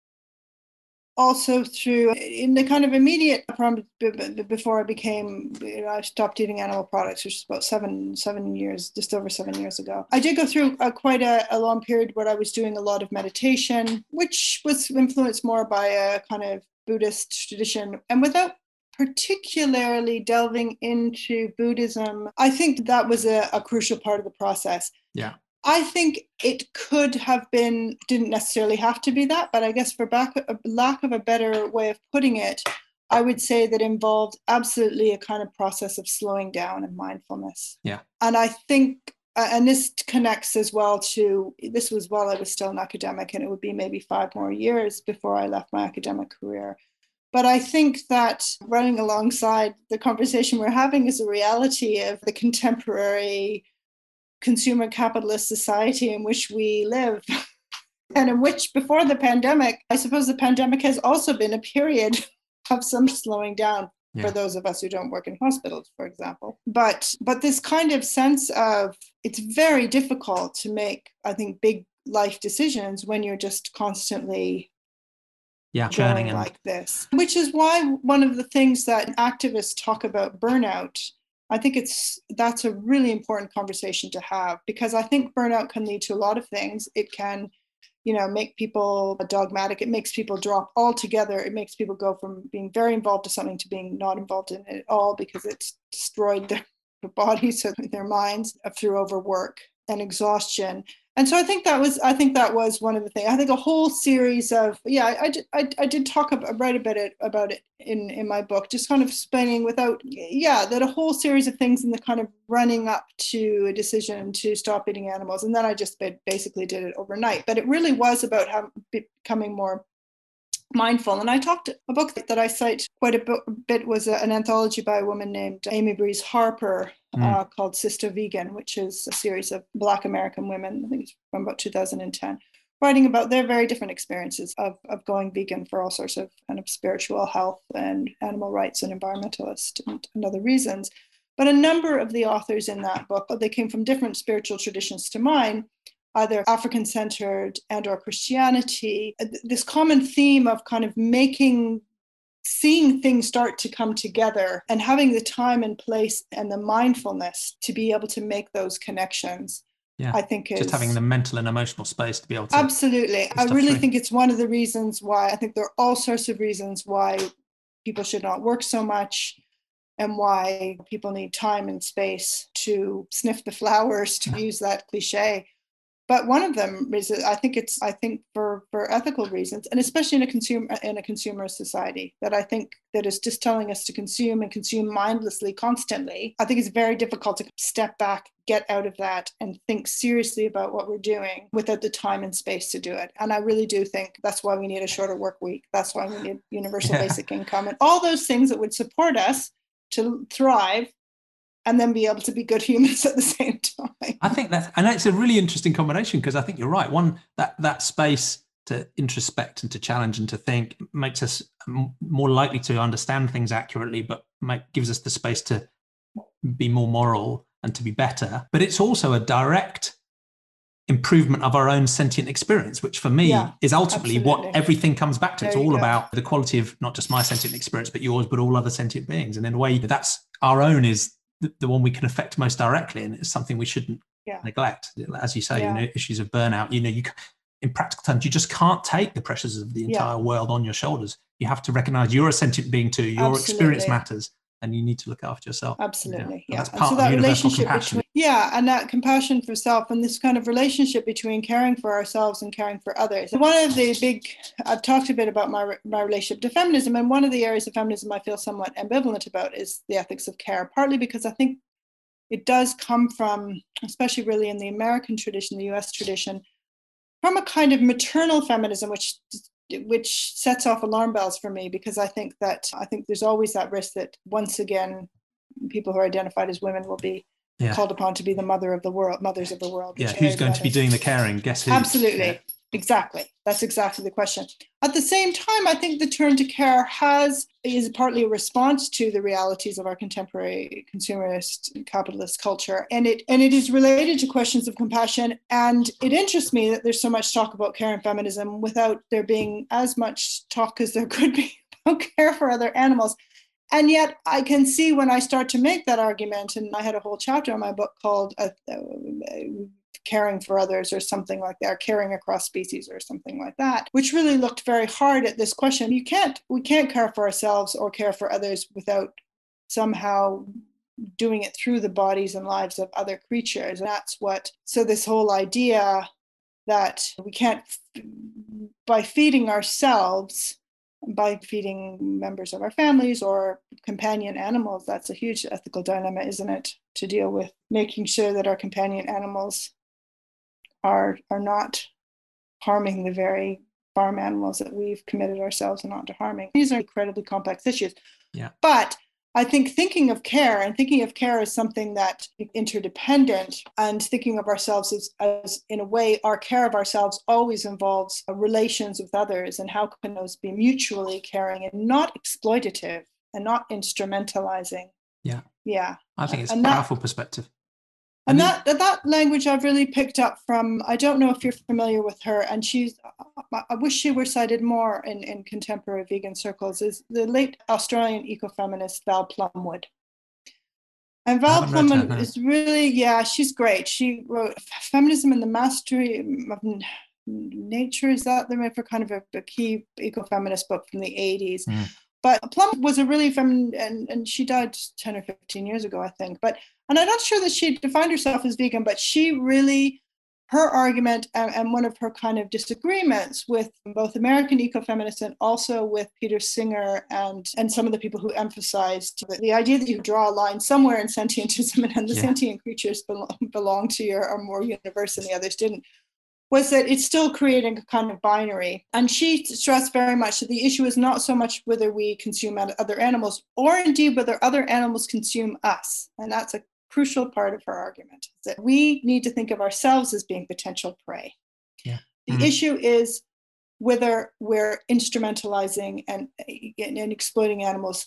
also through, in the kind of immediate, before I became, you know, I stopped eating animal products, which is about 7 years, just over 7 years ago. I did go through quite a long period where I was doing a lot of meditation, which was influenced more by a kind of Buddhist tradition, and without particularly delving into Buddhism. I think that was a crucial part of the process. Yeah. I think it could have been, didn't necessarily have to be that, but I guess for lack of a better way of putting it, I would say that involved absolutely a kind of process of slowing down and mindfulness. Yeah. And I think, and this connects as well to, this was while I was still an academic, and it would be maybe 5 more years before I left my academic career. But I think that running alongside the conversation we're having is a reality of the contemporary consumer capitalist society in which we live, and in which, before the pandemic, I suppose the pandemic has also been a period of some slowing down for those of us who don't work in hospitals, for example. But this kind of sense of, it's very difficult to make, I think, big life decisions when you're just constantly going like this, which is why one of the things that activists talk about burnout, I think that's a really important conversation to have, because I think burnout can lead to a lot of things. It can, you know, make people dogmatic. It makes people drop altogether. It makes people go from being very involved to something to being not involved in it at all, because it's destroyed their bodies and their minds through overwork and exhaustion. And so I think that was one of the things. I think a whole series of, I did write a bit about it in my book, just kind of explaining that a whole series of things in the kind of running up to a decision to stop eating animals. And then I just basically did it overnight. But it really was about becoming more mindful. And a book that I cite quite a bit was an anthology by a woman named Amy Breeze Harper, called Sister Vegan, which is a series of Black American women, I think it's from about 2010, writing about their very different experiences of going vegan for all sorts of kind of spiritual health and animal rights and environmentalist and other reasons. But a number of the authors in that book, they came from different spiritual traditions to mine, either African-centered and or Christianity. This common theme of kind of seeing things start to come together and having the time and place and the mindfulness to be able to make those connections. Yeah, I think just having the mental and emotional space to be able to. Absolutely. I really think it's one of the reasons why, I think there are all sorts of reasons why people should not work so much. and why people need time and space to sniff the flowers, to use that cliche. But one of them is, I think for ethical reasons, and especially in a consumer society, that I think that is just telling us to consume and consume mindlessly constantly. I think it's very difficult to step back, get out of that, and think seriously about what we're doing without the time and space to do it. And I really do think that's why we need a shorter work week. That's why we need universal basic income and all those things that would support us to thrive and then be able to be good humans at the same time. I think it's a really interesting combination, because I think you're right. One, that space to introspect and to challenge and to think makes us more likely to understand things accurately, but gives us the space to be more moral and to be better. But it's also a direct improvement of our own sentient experience, which for me is ultimately what everything comes back to. It's all about the quality of not just my sentient experience, but yours, but all other sentient beings. And in a way, that's our own is the one we can affect most directly, and it's something we shouldn't neglect. As you say, issues of burnout, you in practical terms, you just can't take the pressures of the entire world on your shoulders. You have to recognize you're a sentient being too. Your experience matters, and you need to look after yourself. Absolutely. That's part of that universal compassion. And that compassion for self, and this kind of relationship between caring for ourselves and caring for others. One of the I've talked a bit about my relationship to feminism, and one of the areas of feminism I feel somewhat ambivalent about is the ethics of care, partly because I think it does come from, especially really in the American tradition, the US tradition, from a kind of maternal feminism, which sets off alarm bells for me, because I think there's always that risk that once again, people who are identified as women will be called upon to be the mothers of the world. Yeah, who's going to be doing the caring? Guess who? Absolutely. Yeah. Exactly. That's exactly the question. At the same time, I think the turn to care is partly a response to the realities of our contemporary consumerist capitalist culture. And it is related to questions of compassion. And it interests me that there's so much talk about care and feminism without there being as much talk as there could be about care for other animals. And yet I can see when I start to make that argument, and I had a whole chapter in my book called Caring for Others or something like that, caring across species or something like that, which really looked very hard at this question. We can't care for ourselves or care for others without somehow doing it through the bodies and lives of other creatures. And so this whole idea that we can't, by feeding ourselves, by feeding members of our families or companion animals, that's a huge ethical dilemma, isn't it? To deal with making sure that our companion animals are not harming the very farm animals that we've committed ourselves not to harming. These are incredibly complex issues. Yeah. But I think thinking of care as something that is interdependent, and thinking of ourselves as in a way, our care of ourselves always involves relations with others, and how can those be mutually caring and not exploitative and not instrumentalizing. Yeah. Yeah. I think it's a powerful perspective. And that language I've really picked up from, I don't know if you're familiar with her, and I wish she were cited more in contemporary vegan circles, is the late Australian ecofeminist Val Plumwood. And Val Plumwood is really, she's great. She wrote Feminism and the Mastery of Nature. Is that for kind of a key ecofeminist book from the 80s. But Plum was a really and she died 10 or 15 years ago, I think. And I'm not sure that she defined herself as vegan, but she really, her argument and one of her kind of disagreements with both American ecofeminists and also with Peter Singer and some of the people who emphasized the idea that you draw a line somewhere in sentientism, and the sentient creatures belong to you, are more universe and the others didn't, was that it's still creating a kind of binary. And she stressed very much that the issue is not so much whether we consume other animals, or indeed whether other animals consume us. And that's a crucial part of her argument, that we need to think of ourselves as being potential prey. Yeah. The issue is whether we're instrumentalizing and exploiting animals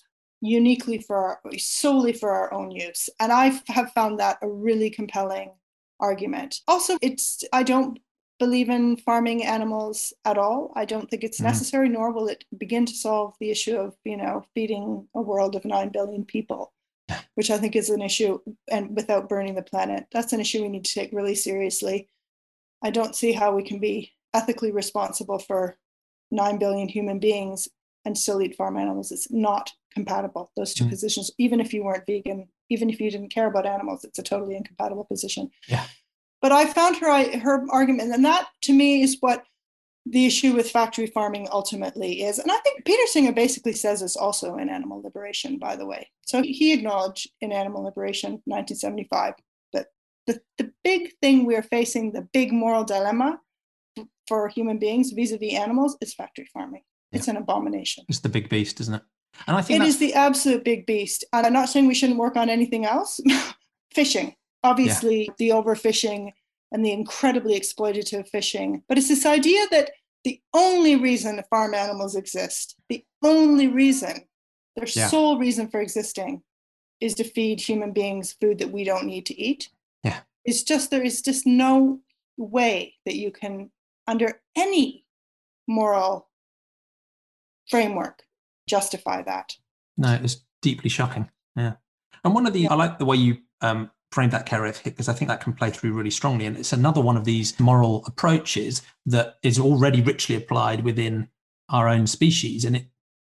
solely for our own use. And I have found that a really compelling argument. Also, I don't believe in farming animals at all. I don't think it's necessary, nor will it begin to solve the issue of, feeding a world of 9 billion people, which I think is an issue, and without burning the planet. That's an issue we need to take really seriously. I don't see how we can be ethically responsible for 9 billion human beings and still eat farm animals. It's not compatible, those two positions. Even if you weren't vegan, even if you didn't care about animals, it's a totally incompatible position. Yeah. But I found her argument, and that to me is what the issue with factory farming ultimately is. And I think Peter Singer basically says this also in Animal Liberation, by the way. So he acknowledged in Animal Liberation 1975 that the big thing we're facing, the big moral dilemma for human beings vis-a-vis animals, is factory farming. Yeah. It's an abomination. It's the big beast, isn't it? And I think it is the absolute big beast. And I'm not saying we shouldn't work on anything else. Fishing, obviously, the overfishing and the incredibly exploitative fishing. But it's this idea that the only reason farm animals exist, the only reason, their sole reason for existing, is to feed human beings food that we don't need to eat. Yeah. It's just, there is just no way that you can, under any moral framework, justify that. No, it's deeply shocking. Yeah. And one of the, I like the way you framed that, Kerry, because I think that can play through really strongly. And it's another one of these moral approaches that is already richly applied within our own species. And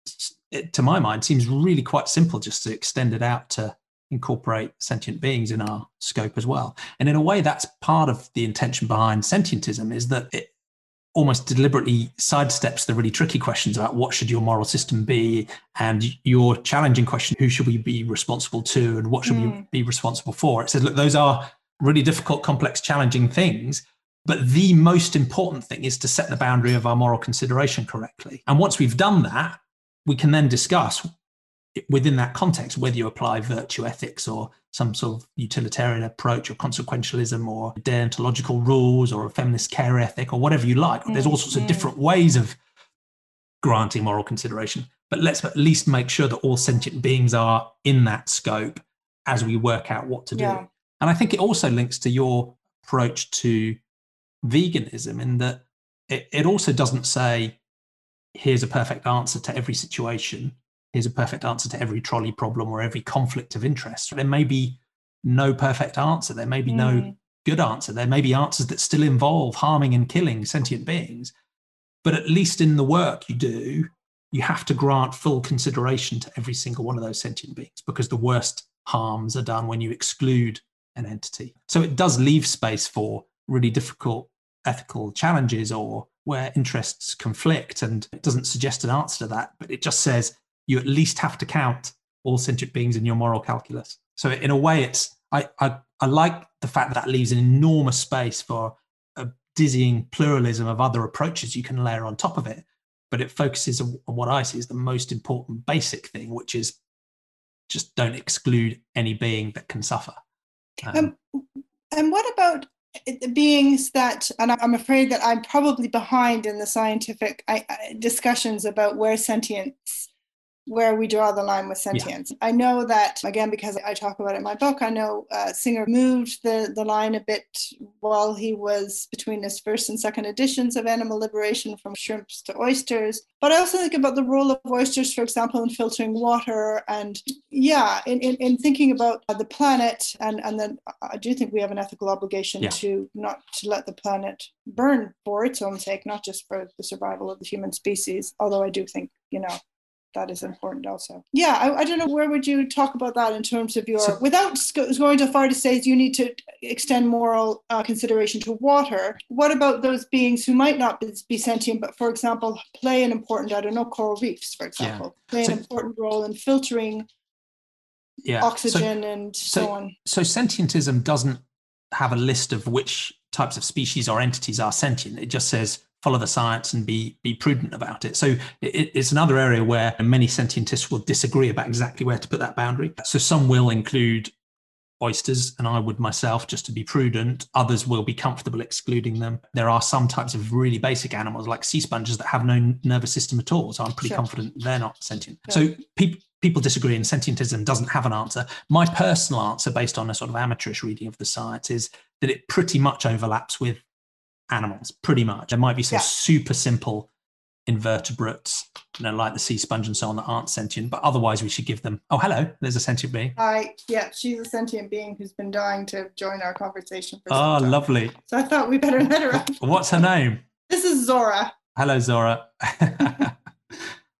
it to my mind, seems really quite simple just to extend it out to incorporate sentient beings in our scope as well. And in a way, that's part of the intention behind sentientism, is that it almost deliberately sidesteps the really tricky questions about what should your moral system be, and your challenging question, who should we be responsible to and what should we be responsible for. It says, look, those are really difficult, complex, challenging things, but the most important thing is to set the boundary of our moral consideration correctly. And once we've done that, we can then discuss within that context whether you apply virtue ethics or some sort of utilitarian approach or consequentialism or deontological rules or a feminist care ethic or whatever you like. There's all sorts of different ways of granting moral consideration, but let's at least make sure that all sentient beings are in that scope as we work out what to do. And I think it also links to your approach to veganism in that it also doesn't say, here's a perfect answer to every situation. Here's a perfect answer to every trolley problem or every conflict of interest. There may be no perfect answer. There may be no good answer. There may be answers that still involve harming and killing sentient beings. But at least in the work you do, you have to grant full consideration to every single one of those sentient beings, because the worst harms are done when you exclude an entity. So it does leave space for really difficult ethical challenges or where interests conflict. And it doesn't suggest an answer to that, but it just says, you at least have to count all sentient beings in your moral calculus. So in a way, it's I like the fact that leaves an enormous space for a dizzying pluralism of other approaches you can layer on top of it. But it focuses on what I see as the most important basic thing, which is just don't exclude any being that can suffer. And what about beings that, and I'm afraid that I'm probably behind in the scientific discussions about where we draw the line with sentience. I know that, again, because I talk about it in my book, I know Singer moved the line a bit while he was between his first and second editions of Animal Liberation, from shrimps to oysters. But I also think about the role of oysters, for example, in filtering water, and in thinking about the planet. And then I do think we have an ethical obligation to not to let the planet burn for its own sake, not just for the survival of the human species, although I do think, that is important also. I don't know, where would you talk about that in terms of your, without going too far to say you need to extend moral consideration to water, what about those beings who might not be sentient, but for example, play an important, coral reefs, for example, play an important role in filtering oxygen and so on. So sentientism doesn't have a list of which types of species or entities are sentient. It just says, follow the science and be prudent about it. So it's another area where many sentientists will disagree about exactly where to put that boundary. So some will include oysters, and I would myself, just to be prudent. Others will be comfortable excluding them. There are some types of really basic animals like sea sponges that have no nervous system at all. So I'm pretty confident they're not sentient. So people disagree, and sentientism doesn't have an answer. My personal answer, based on a sort of amateurish reading of the science, is that it pretty much overlaps with animals, pretty much. There might be some super simple invertebrates, like the sea sponge and so on, that aren't sentient, but otherwise we should give them, oh, hello, there's a sentient being. She's a sentient being who's been dying to join our conversation for some time. Lovely. So I thought we better let her up. What's her name? This is Zora. Hello, Zora.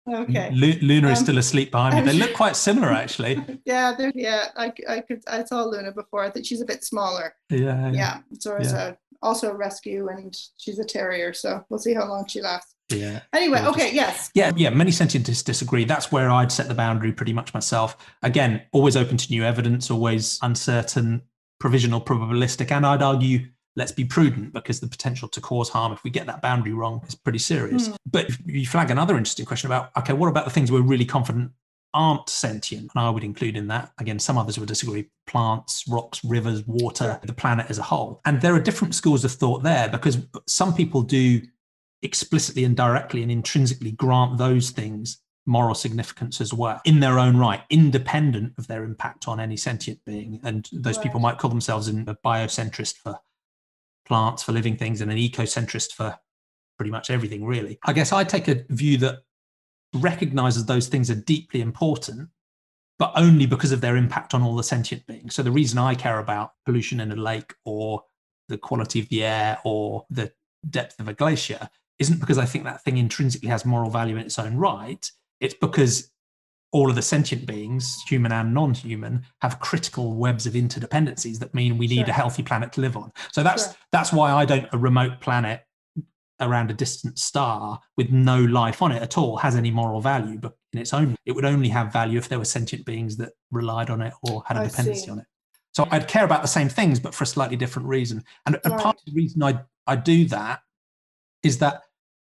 Okay. Luna is still asleep behind me. They look quite similar, actually. Yeah, I saw Luna before. I think she's a bit smaller. Yeah. So it's also a rescue, and she's a terrier. So we'll see how long she lasts. Yeah. Anyway, okay, yes. Yeah. Many scientists disagree. That's where I'd set the boundary pretty much myself. Again, always open to new evidence, always uncertain, provisional, probabilistic, and I'd argue, let's be prudent, because the potential to cause harm if we get that boundary wrong is pretty serious. But you flag another interesting question about, okay, what about the things we're really confident aren't sentient? And I would include in that, again, some others would disagree, plants, rocks, rivers, water, the planet as a whole. And there are different schools of thought there, because some people do explicitly and directly and intrinsically grant those things moral significance as well, in their own right, independent of their impact on any sentient being. And those people might call themselves a biocentrist for plants, for living things, and an ecocentrist for pretty much everything, really. I guess I take a view that recognizes those things are deeply important, but only because of their impact on all the sentient beings. So the reason I care about pollution in a lake, or the quality of the air, or the depth of a glacier isn't because I think that thing intrinsically has moral value in its own right. It's because all of the sentient beings, human and non-human, have critical webs of interdependencies that mean we need a healthy planet to live on. So that's why I don't, a remote planet around a distant star with no life on it at all has any moral value, but in its own, it would only have value if there were sentient beings that relied on it or had a dependency on it. So I'd care about the same things, but for a slightly different reason. And part of the reason I do that is that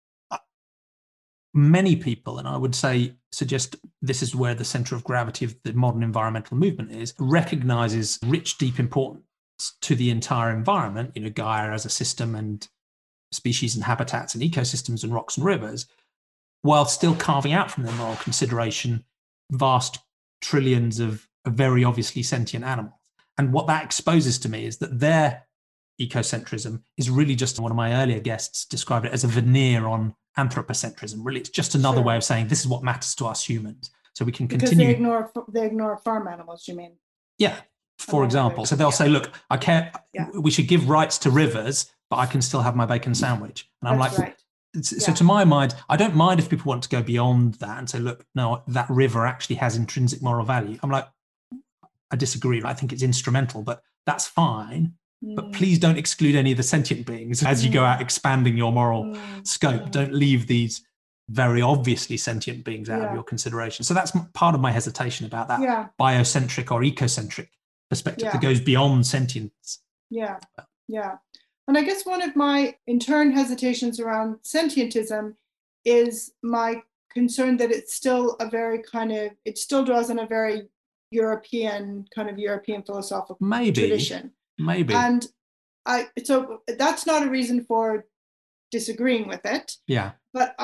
many people, and I would suggest this is where the center of gravity of the modern environmental movement is, recognizes rich, deep importance to the entire environment, Gaia as a system and species and habitats and ecosystems and rocks and rivers, while still carving out from their moral consideration vast trillions of very obviously sentient animals. And what that exposes to me is that their ecocentrism is really just, one of my earlier guests described it as a veneer on anthropocentrism. Really, it's just another way of saying this is what matters to us humans. So we can continue. Because they ignore farm animals, you mean? Yeah, for example. So they'll say, look, I care, we should give rights to rivers, but I can still have my bacon sandwich. And I'm so to my mind, I don't mind if people want to go beyond that and say, look, no, that river actually has intrinsic moral value. I'm like, I disagree. I think it's instrumental, but that's fine. But please don't exclude any of the sentient beings as you go out expanding your moral scope. Don't leave these very obviously sentient beings out of your consideration. So that's part of my hesitation about that biocentric or ecocentric perspective that goes beyond sentience. Yeah. And I guess one of my, in turn, hesitations around sentientism is my concern that it's still it still draws on a very European philosophical tradition. Maybe. And so that's not a reason for disagreeing with it. Yeah. But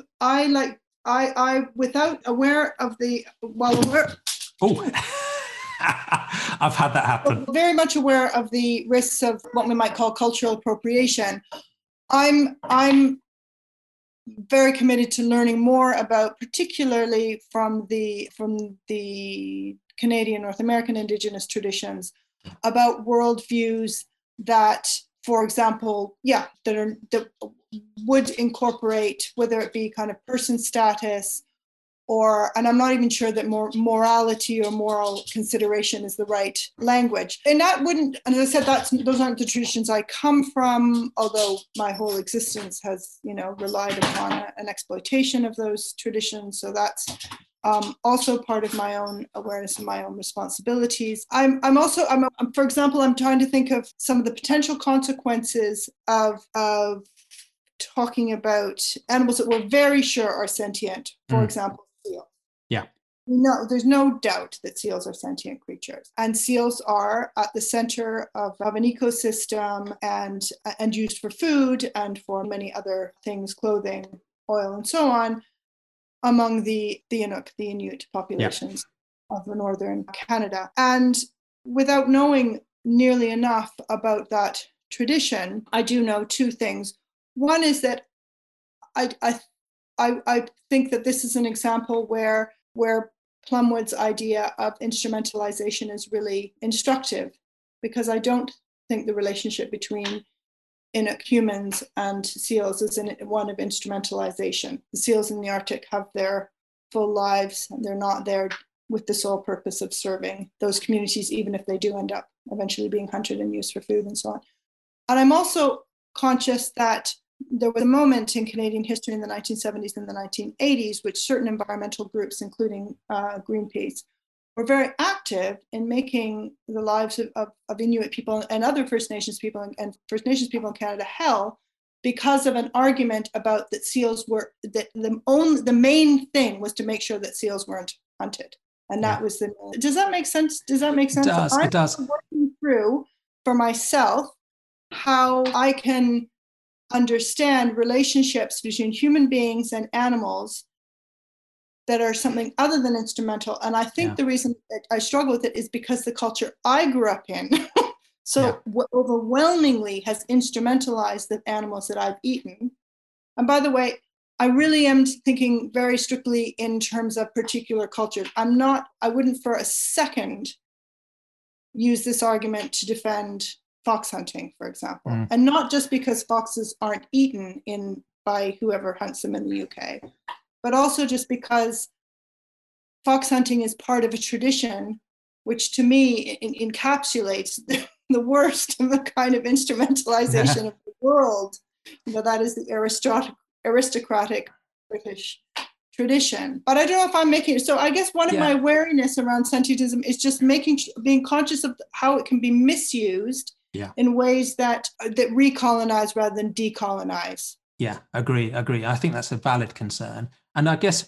without aware of the, I've had that happen. Very much aware of the risks of what we might call cultural appropriation. I'm very committed to learning more about, particularly from the Canadian, North American Indigenous traditions, about worldviews that, for example, that would incorporate, whether it be kind of person status, and I'm not even sure that morality or moral consideration is the right language. And that wouldn't, and as I said, those aren't the traditions I come from, although my whole existence has, relied upon an exploitation of those traditions. So that's also part of my own awareness and my own responsibilities. For example, I'm trying to think of some of the potential consequences of talking about animals that we're very sure are sentient. For example, seals. Yeah. No, there's no doubt that seals are sentient creatures, and seals are at the center of an ecosystem and used for food and for many other things, clothing, oil, and so on, among the Inuit populations of northern Canada. And without knowing nearly enough about that tradition, I do know two things. One is that I think that this is an example where Plumwood's idea of instrumentalization is really instructive, because I don't think the relationship between Inuk humans and seals is one of instrumentalization. The seals in the Arctic have their full lives. They're not there with the sole purpose of serving those communities, even if they do end up eventually being hunted and used for food and so on. And I'm also conscious that there was a moment in Canadian history in the 1970s and the 1980s, which certain environmental groups, including Greenpeace, were very active in making the lives of Inuit people and other First Nations people and First Nations people in Canada hell, because of an argument about that seals were, that the main thing was to make sure that seals weren't hunted. And that was the, does that make sense? Does that make sense? It does. I'm working through for myself how I can understand relationships between human beings and animals that are something other than instrumental. And I think the reason that I struggle with it is because the culture I grew up in overwhelmingly has instrumentalized the animals that I've eaten. And by the way, I really am thinking very strictly in terms of particular cultures. I wouldn't for a second use this argument to defend fox hunting, for example. And not just because foxes aren't eaten by whoever hunts them in the UK, but also just because fox hunting is part of a tradition, which to me encapsulates the worst of the kind of instrumentalization of the world. That is the aristocratic British tradition. But I don't know if I'm making it. So I guess one of my wariness around sentientism is just being conscious of how it can be misused in ways that recolonize rather than decolonize. Yeah, agree. I think that's a valid concern. And I guess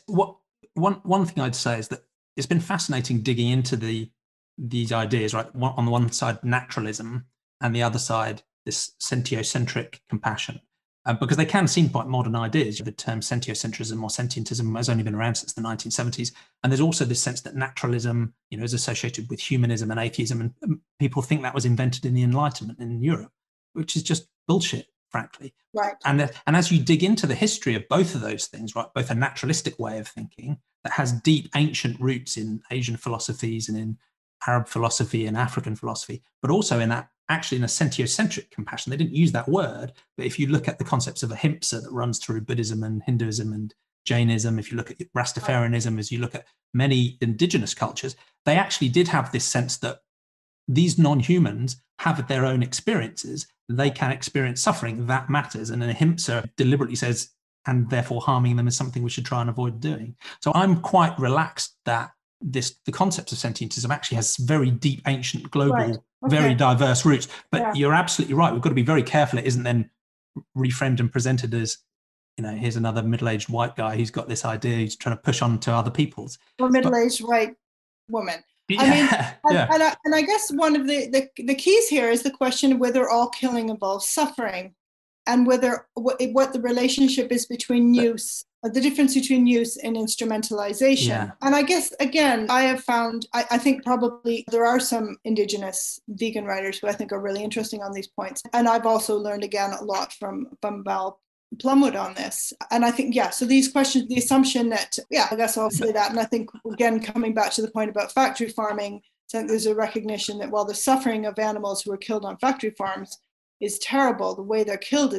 one thing I'd say is that it's been fascinating digging into these ideas, right? On the one side, naturalism, and the other side, this sentiocentric compassion. Because they can seem quite modern ideas. The term sentiocentrism or sentientism has only been around since the 1970s. And there's also this sense that naturalism, is associated with humanism and atheism. And people think that was invented in the Enlightenment in Europe, which is just bullshit, frankly. Right. And as you dig into the history of both of those things, right, both a naturalistic way of thinking that has deep ancient roots in Asian philosophies and in Arab philosophy and African philosophy, but also in a sentiocentric compassion. They didn't use that word, but if you look at the concepts of ahimsa that runs through Buddhism and Hinduism and Jainism, if you look at Rastafarianism, as you look at many indigenous cultures, they actually did have this sense that these non-humans have their own experiences. They can experience suffering. That matters. And an ahimsa deliberately says, and therefore harming them is something we should try and avoid doing. So I'm quite relaxed that the concept of sentientism actually has very deep, ancient, global, very diverse roots. But you're absolutely right. We've got to be very careful. It isn't then reframed and presented as, here's another middle-aged white guy who's got this idea he's trying to push on to other people's. Or middle-aged white woman. I mean, and I guess one of the keys here is the question of whether all killing involves suffering, and what the relationship is between use, the difference between use and instrumentalization. Yeah. And I guess, again, I have found, I think probably there are some Indigenous vegan writers who I think are really interesting on these points. And I've also learned, again, a lot from Val Plumwood on this. And I think, so these questions, the assumption that, I guess I'll say that. And I think, again, coming back to the point about factory farming, I think there's a recognition that while the suffering of animals who are killed on factory farms is terrible, the way they're killed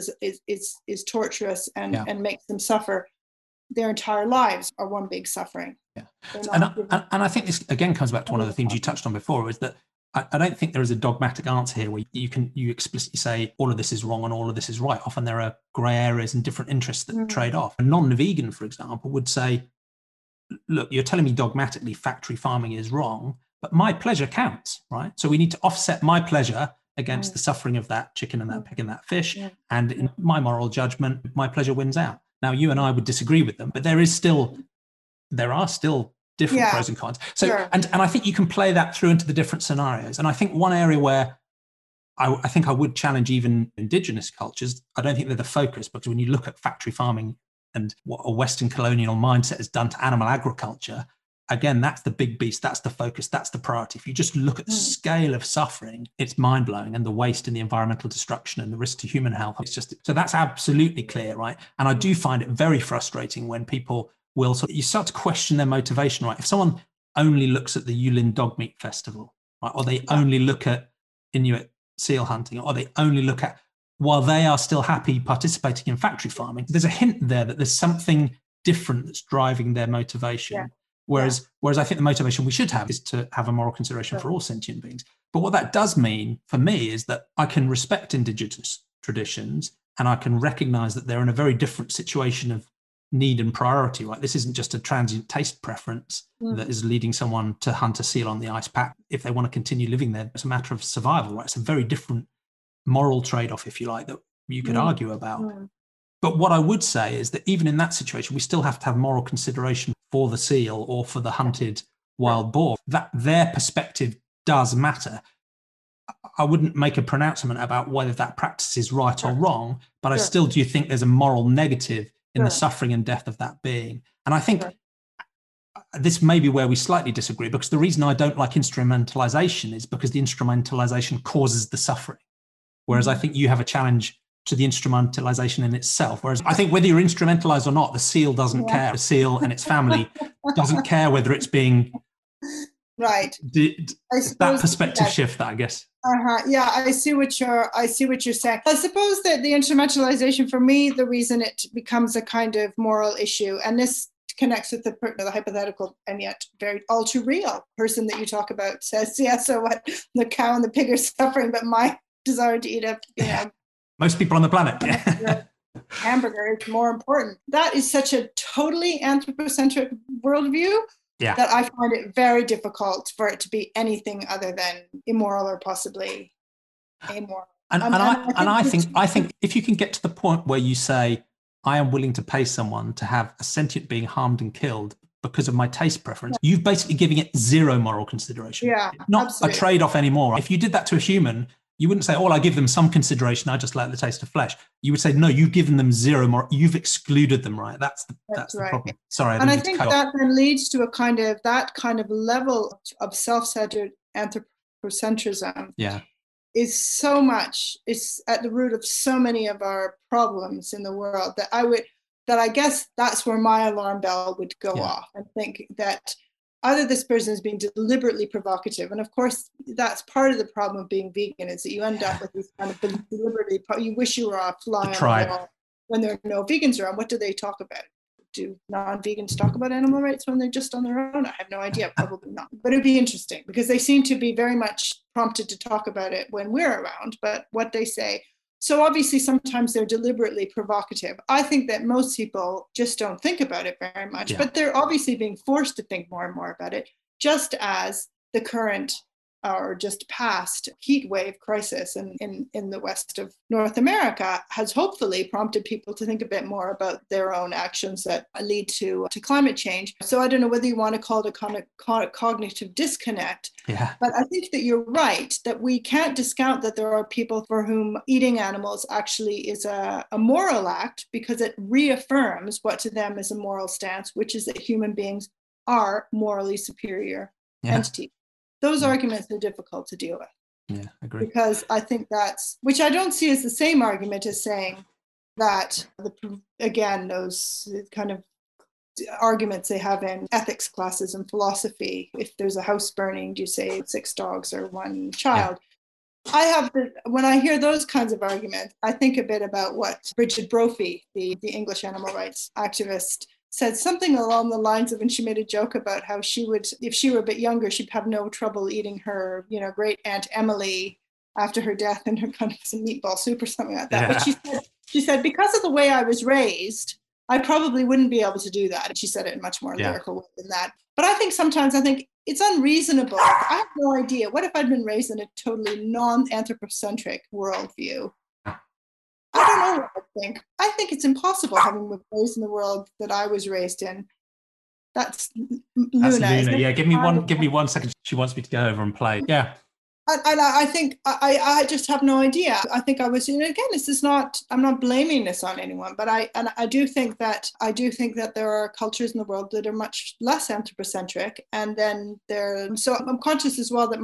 is torturous and makes them suffer. Their entire lives are one big suffering. Yeah. And I think this, again, comes back to one of the themes you touched on before, is that I don't think there is a dogmatic answer here where you explicitly say all of this is wrong and all of this is right. Often there are grey areas and different interests that trade off. A non-vegan, for example, would say, look, you're telling me dogmatically factory farming is wrong, but my pleasure counts, right? So we need to offset my pleasure against the suffering of that chicken and that pig and that fish. Yeah. And in my moral judgment, my pleasure wins out. Now, you and I would disagree with them, but there are still different pros and cons. So, and I think you can play that through into the different scenarios. And I think one area where I think I would challenge even Indigenous cultures, I don't think they're the focus, because when you look at factory farming and what a Western colonial mindset has done to animal agriculture, again, that's the big beast, that's the focus, that's the priority. If you just look at the scale of suffering, it's mind-blowing, and the waste and the environmental destruction and the risk to human health. So that's absolutely clear, right? And I do find it very frustrating when people will you start to question their motivation, right? If someone only looks at the Yulin Dog Meat Festival, right, or they only look at Inuit seal hunting, or they only look at, while they are still happy participating in factory farming, there's a hint there that there's something different that's driving their motivation. Yeah. Whereas I think the motivation we should have is to have a moral consideration for all sentient beings. But what that does mean for me is that I can respect indigenous traditions and I can recognize that they're in a very different situation of need and priority, right? This isn't just a transient taste preference that is leading someone to hunt a seal on the ice pack if they want to continue living there. It's a matter of survival, right? It's a very different moral trade-off, if you like, that you could argue about. But what I would say is that even in that situation, we still have to have moral consideration for the seal or for the hunted wild boar. That their perspective does matter. I wouldn't make a pronouncement about whether that practice is right or wrong, but I still do think there's a moral negative in the suffering and death of that being. And I think this may be where we slightly disagree, because the reason I don't like instrumentalization is because the instrumentalization causes the suffering. Whereas I think you have a challenge to the instrumentalization in itself. Whereas I think whether you're instrumentalized or not, the seal doesn't care. The seal and its family doesn't care whether it's being... Right. That perspective shift, that I guess. Yeah, I see what you're saying. I suppose that the instrumentalization, for me, the reason it becomes a kind of moral issue, and this connects with the hypothetical and yet very all too real person that you talk about, says, yeah, so what, the cow and the pig are suffering, but my desire to eat most people on the planet. Hamburger is more important. That is such a totally anthropocentric worldview. That I find it very difficult for it to be anything other than immoral or possibly amoral. And I think if you can get to the point where you say, I am willing to pay someone to have a sentient being harmed and killed because of my taste preference, you've basically giving it zero moral consideration. Not absolutely a trade-off anymore. If you did that to a human, you wouldn't say, oh, I give them some consideration, I just like the taste of flesh. You would say, no, you've given them zero more. You've excluded them, right? That's the problem. Sorry. And I think that then leads to that kind of level of self-centered anthropocentrism. Is so much, is at the root of so many of our problems in the world that I guess that's where my alarm bell would go off, and think that either this person is being deliberately provocative, and of course that's part of the problem of being vegan, is that you end up with these kind of deliberately, you wish you were a fly on the wall when there are no vegans around. What do they talk about? Do non-vegans talk about animal rights when they're just on their own? I have no idea, probably not. But it'd be interesting, because they seem to be very much prompted to talk about it when we're around, but what they say. So obviously sometimes they're deliberately provocative. I think that most people just don't think about it very much, but they're obviously being forced to think more and more about it, just as the current or just past heat wave crisis in the west of North America has hopefully prompted people to think a bit more about their own actions that lead to climate change. So I don't know whether you want to call it a cognitive disconnect, but I think that you're right, that we can't discount that there are people for whom eating animals actually is a moral act, because it reaffirms what to them is a moral stance, which is that human beings are morally superior entities. Those arguments are difficult to deal with. Yeah, I agree. Because I think which I don't see as the same argument as saying that, those kind of arguments they have in ethics classes and philosophy. If there's a house burning, do you say 6 dogs or 1 child? When I hear those kinds of arguments, I think a bit about what Bridget Brophy, the English animal rights activist, said, something along the lines of, and she made a joke about how she would, if she were a bit younger, she'd have no trouble eating her, great Aunt Emily after her death in her kind of some meatball soup or something like that. But she said, because of the way I was raised, I probably wouldn't be able to do that. And she said it in much more lyrical way than that. But I think sometimes it's unreasonable. I have no idea. What if I'd been raised in a totally non-anthropocentric worldview? I don't know what I think. I think it's impossible, having been raised in the world that I was raised in. That's Luna. Yeah, give me 1 second. She wants me to go over and play. Yeah. And I think I just have no idea. I think I was, again, this is not, I'm not blaming this on anyone, but I do think that there are cultures in the world that are much less anthropocentric. And then so I'm conscious as well that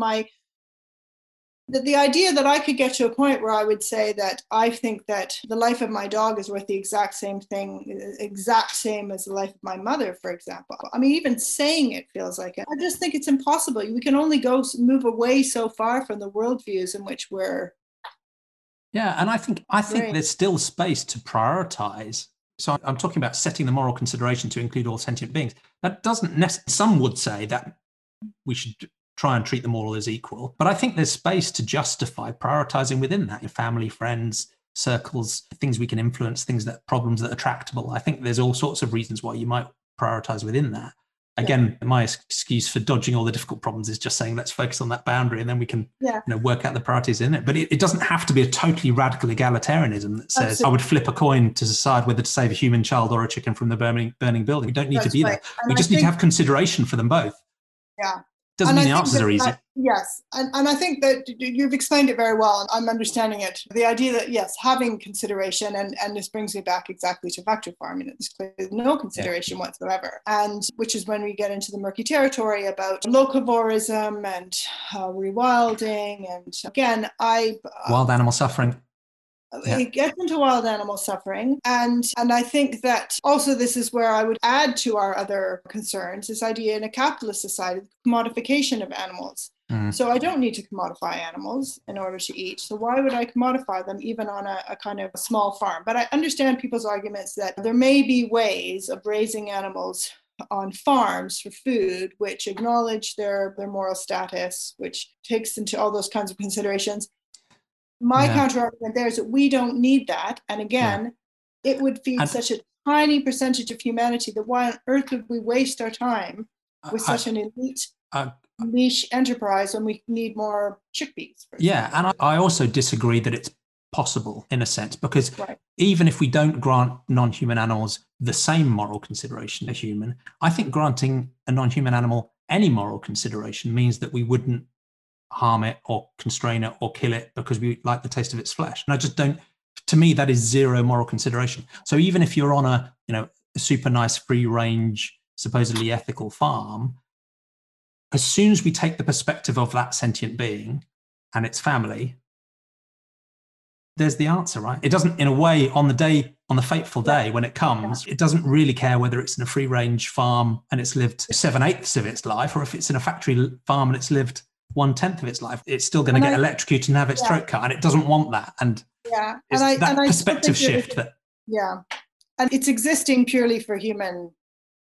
the idea that I could get to a point where I would say that I think that the life of my dog is worth the exact same as the life of my mother, for example. I mean, even saying it feels like it. I just think it's impossible. We can only move away so far from the worldviews in which we're. Yeah, and I think there's still space to prioritize So I'm talking about setting the moral consideration to include all sentient beings. That doesn't necessarily, some would say that we should try and treat them all as equal. But I think there's space to justify prioritizing within that, your family, friends, circles, things we can influence, problems that are tractable. I think there's all sorts of reasons why you might prioritize within that. Again, my excuse for dodging all the difficult problems is just saying, let's focus on that boundary and then we can work out the priorities in it. But it doesn't have to be a totally radical egalitarianism that says, Absolutely. I would flip a coin to decide whether to save a human child or a chicken from the burning building. We don't need to be there. We just need to have consideration for them both. Yeah. Doesn't mean the answers are easy. Yes. And I think that you've explained it very well, and I'm understanding it. The idea that, yes, having consideration, and this brings me back exactly to factory farming, there's clearly no consideration whatsoever. And which is when we get into the murky territory about locavorism and rewilding. And again, wild animal suffering. It gets into wild animal suffering. And I think that also this is where I would add to our other concerns, this idea in a capitalist society, commodification of animals. So I don't need to commodify animals in order to eat. So why would I commodify them even on a kind of a small farm? But I understand people's arguments that there may be ways of raising animals on farms for food, which acknowledge their moral status, which takes into all those kinds of considerations. My counter-argument there is that we don't need that. And again, it would feed such a tiny percentage of humanity that why on earth would we waste our time with such an elite niche enterprise when we need more chickpeas? And I also disagree that it's possible in a sense, because even if we don't grant non-human animals the same moral consideration as human, I think granting a non-human animal any moral consideration means that we wouldn't harm it or constrain it or kill it because we like the taste of its flesh. And I just don't, to me, that is zero moral consideration. So even if you're on a super nice free range, supposedly ethical farm, as soon as we take the perspective of that sentient being and its family, there's the answer, right? It doesn't, in a way, on the fateful day when it comes, it doesn't really care whether it's in a free range farm and it's lived 7/8 of its life, or if it's in a factory farm and it's lived 1/10 of its life. It's still going to get electrocuted and have its throat cut, and it doesn't want that. And that perspective shift that and it's existing purely for human,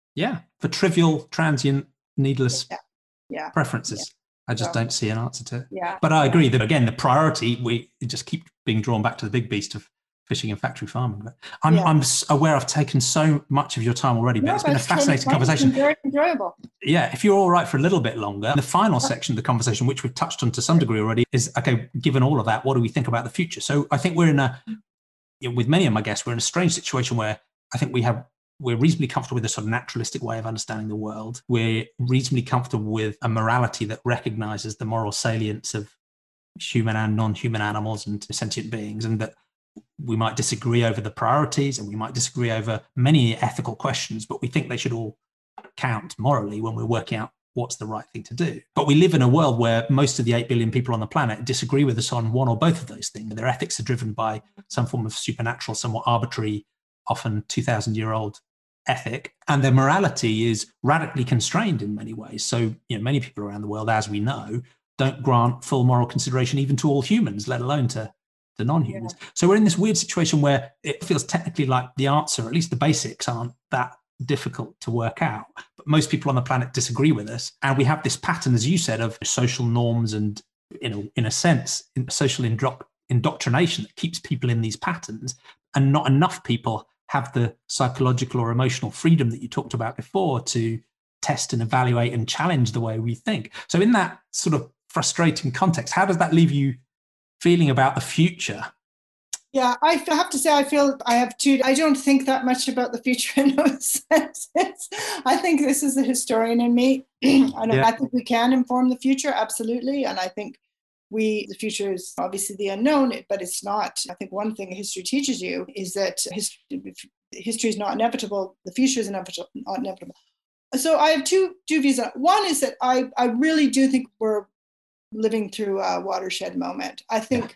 for trivial, transient, needless preferences. I just don't see an answer to it. But I agree that, again, the priority, we just keep being drawn back to the big beast of fishing and factory farming. But I'm aware I've taken so much of your time already, but it's been a fascinating conversation. It's been very enjoyable. Yeah, if you're all right for a little bit longer, the final section of the conversation, which we've touched on to some degree already, is, okay, given all of that, what do we think about the future? So I think we're with many of my guests, we're in a strange situation where I think we're reasonably comfortable with a sort of naturalistic way of understanding the world. We're reasonably comfortable with a morality that recognizes the moral salience of human and non-human animals and sentient beings, and that we might disagree over the priorities and we might disagree over many ethical questions, but we think they should all count morally when we're working out what's the right thing to do. But we live in a world where most of the 8 billion people on the planet disagree with us on one or both of those things. Their ethics are driven by some form of supernatural, somewhat arbitrary, often 2,000-year-old ethic, and their morality is radically constrained in many ways. So, many people around the world, as we know, don't grant full moral consideration even to all humans, let alone to non-humans. So we're in this weird situation where it feels technically like the answer, at least the basics, aren't that difficult to work out. But most people on the planet disagree with us. And we have this pattern, as you said, of social norms and, in a sense, social indoctrination that keeps people in these patterns. And not enough people have the psychological or emotional freedom that you talked about before to test and evaluate and challenge the way we think. So in that sort of frustrating context, how does that leave you feeling about the future? Yeah, I have to say, I feel I have I don't think that much about the future in those senses. I think this is the historian in me. I think we can inform the future, absolutely. And I think the future is obviously the unknown, but it's not. I think one thing history teaches you is that history is not inevitable. The future is not inevitable. So I have two views. One is that I really do think we're living through a watershed moment. I think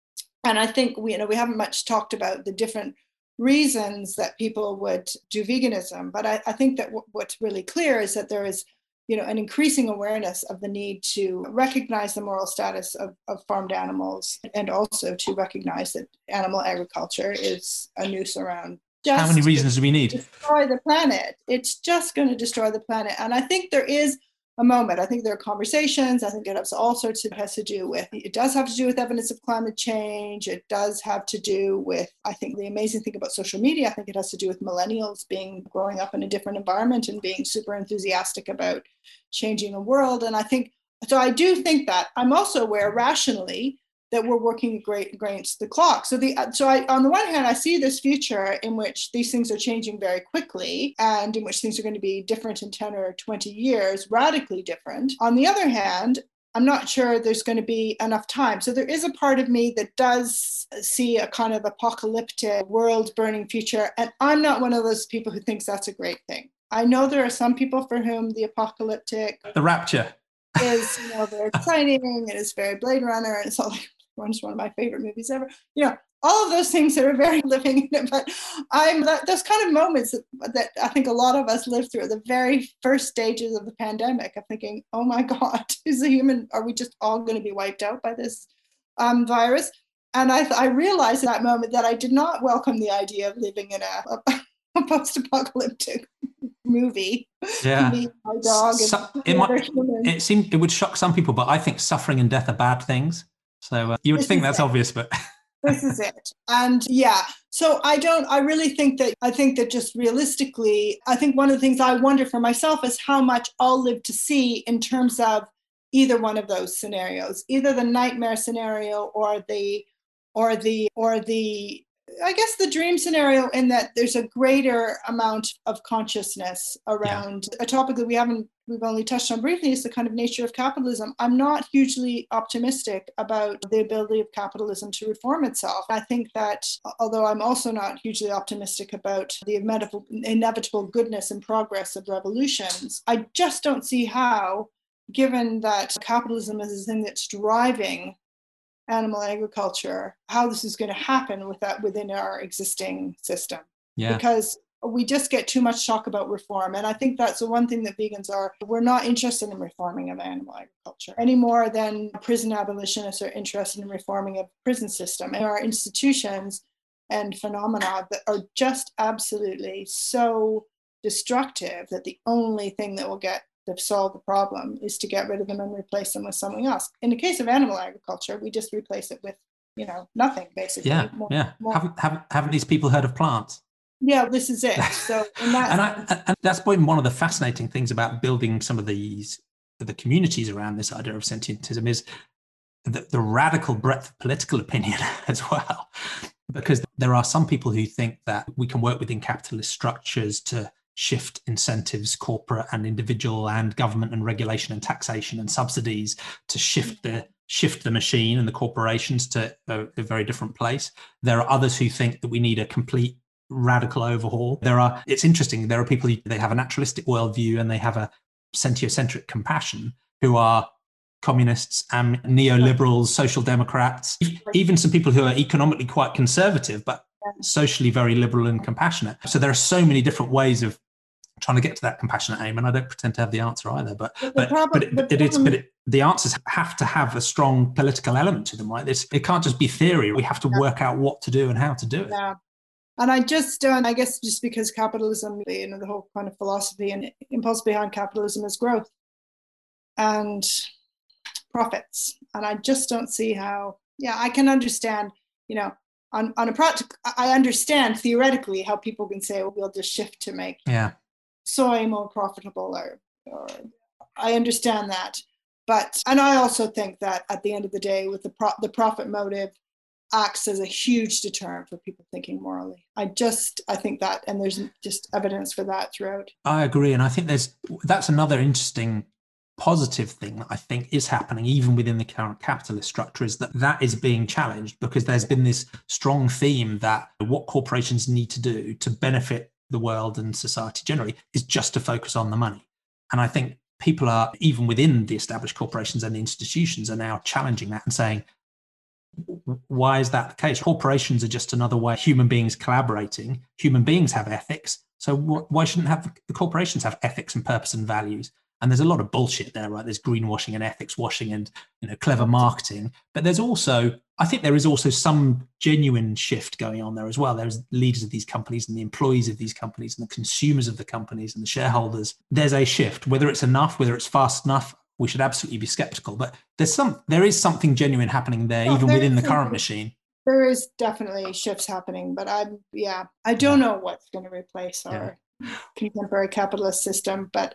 we haven't much talked about the different reasons that people would do veganism, but I think that what's really clear is that there is an increasing awareness of the need to recognize the moral status of farmed animals, and also to recognize that animal agriculture is a noose around How many reasons do we need? Destroy the planet. It's just going to destroy the planet. And I think there is a moment. I think there are conversations. I think it has all sorts of, has to do with, it does have to do with evidence of climate change. It does have to do with, I think the amazing thing about social media, I think it has to do with millennials growing up in a different environment and being super enthusiastic about changing the world. And I do think that. I'm also aware rationally that we're working against the clock. So on the one hand, I see this future in which these things are changing very quickly and in which things are going to be different in 10 or 20 years, radically different. On the other hand, I'm not sure there's going to be enough time. So there is a part of me that does see a kind of apocalyptic world-burning future. And I'm not one of those people who thinks that's a great thing. I know there are some people for whom the apocalyptic... The rapture. ...is very exciting and it's very Blade Runner and it's all like... It's one of my favorite movies ever. All of those things that are very living in it. But those kind of moments that I think a lot of us lived through, the very first stages of the pandemic, of thinking, oh my God, are we just all going to be wiped out by this virus? And I realized at that moment that I did not welcome the idea of living in a post-apocalyptic movie. Yeah. Me, my dog, it would shock some people, but I think suffering and death are bad things. So you would think that's obvious, but this is it. And so I think that just realistically, I think one of the things I wonder for myself is how much I'll live to see in terms of either one of those scenarios, either the nightmare scenario or the I guess the dream scenario, in that there's a greater amount of consciousness around a topic that we've only touched on briefly, is the kind of nature of capitalism. I'm not hugely optimistic about the ability of capitalism to reform itself. I think that, although I'm also not hugely optimistic about the inevitable goodness and progress of revolutions, I just don't see how, given that capitalism is the thing that's driving animal agriculture, how this is going to happen within our existing system. Because we just get too much talk about reform. And I think that's the one thing that vegans are. We're not interested in reforming of animal agriculture any more than prison abolitionists are interested in reforming of the prison system. And our institutions and phenomena that are just absolutely so destructive that the only thing that will get to solve the problem is to get rid of them and replace them with something else. In the case of animal agriculture, we just replace it with, nothing, basically. Haven't these people heard of plants? Yeah, this is it. So, and that's been one of the fascinating things about building some of the communities around this idea of sentientism, is the radical breadth of political opinion as well. Because there are some people who think that we can work within capitalist structures to shift incentives, corporate and individual and government and regulation and taxation and subsidies, to shift the machine and the corporations to a very different place. There are others who think that we need a complete radical overhaul. It's interesting, there are people they have a naturalistic worldview and they have a sentiocentric compassion, who are communists and neoliberals, social democrats, even some people who are economically quite conservative but socially very liberal and compassionate. So there are so many different ways of trying to get to that compassionate aim, and I don't pretend to have the answer either. But the answers have to have a strong political element to them, right? It can't just be theory. We have to work out what to do and how to do it. Yeah. And I guess just because capitalism, the whole kind of philosophy and impulse behind capitalism is growth and profits, and I just don't see how. I can understand, on a practical, I understand theoretically how people can say, well, we'll just shift to make soy more profitable, or I understand that. And I also think that at the end of the day, with the profit motive acts as a huge deterrent for people thinking morally. I think that, and there's just evidence for that throughout. I agree. And I think that's another interesting positive thing that I think is happening even within the current capitalist structure, is that is being challenged, because there's been this strong theme that what corporations need to do to benefit the world and society generally is just to focus on the money. And I think people are, even within the established corporations and the institutions, are now challenging that and saying, why is that the case? Corporations are just another way human beings collaborating. Human beings have ethics. So why shouldn't the corporations have ethics and purpose and values? And there's a lot of bullshit there, right? There's greenwashing and ethics washing and, clever marketing. But I think there is also some genuine shift going on there as well. There's leaders of these companies and the employees of these companies and the consumers of the companies and the shareholders. There's a shift. Whether it's enough, whether it's fast enough, we should absolutely be skeptical. But there is something genuine happening there, even within the current machine. There is definitely shifts happening, but I don't know what's going to replace our contemporary capitalist system, but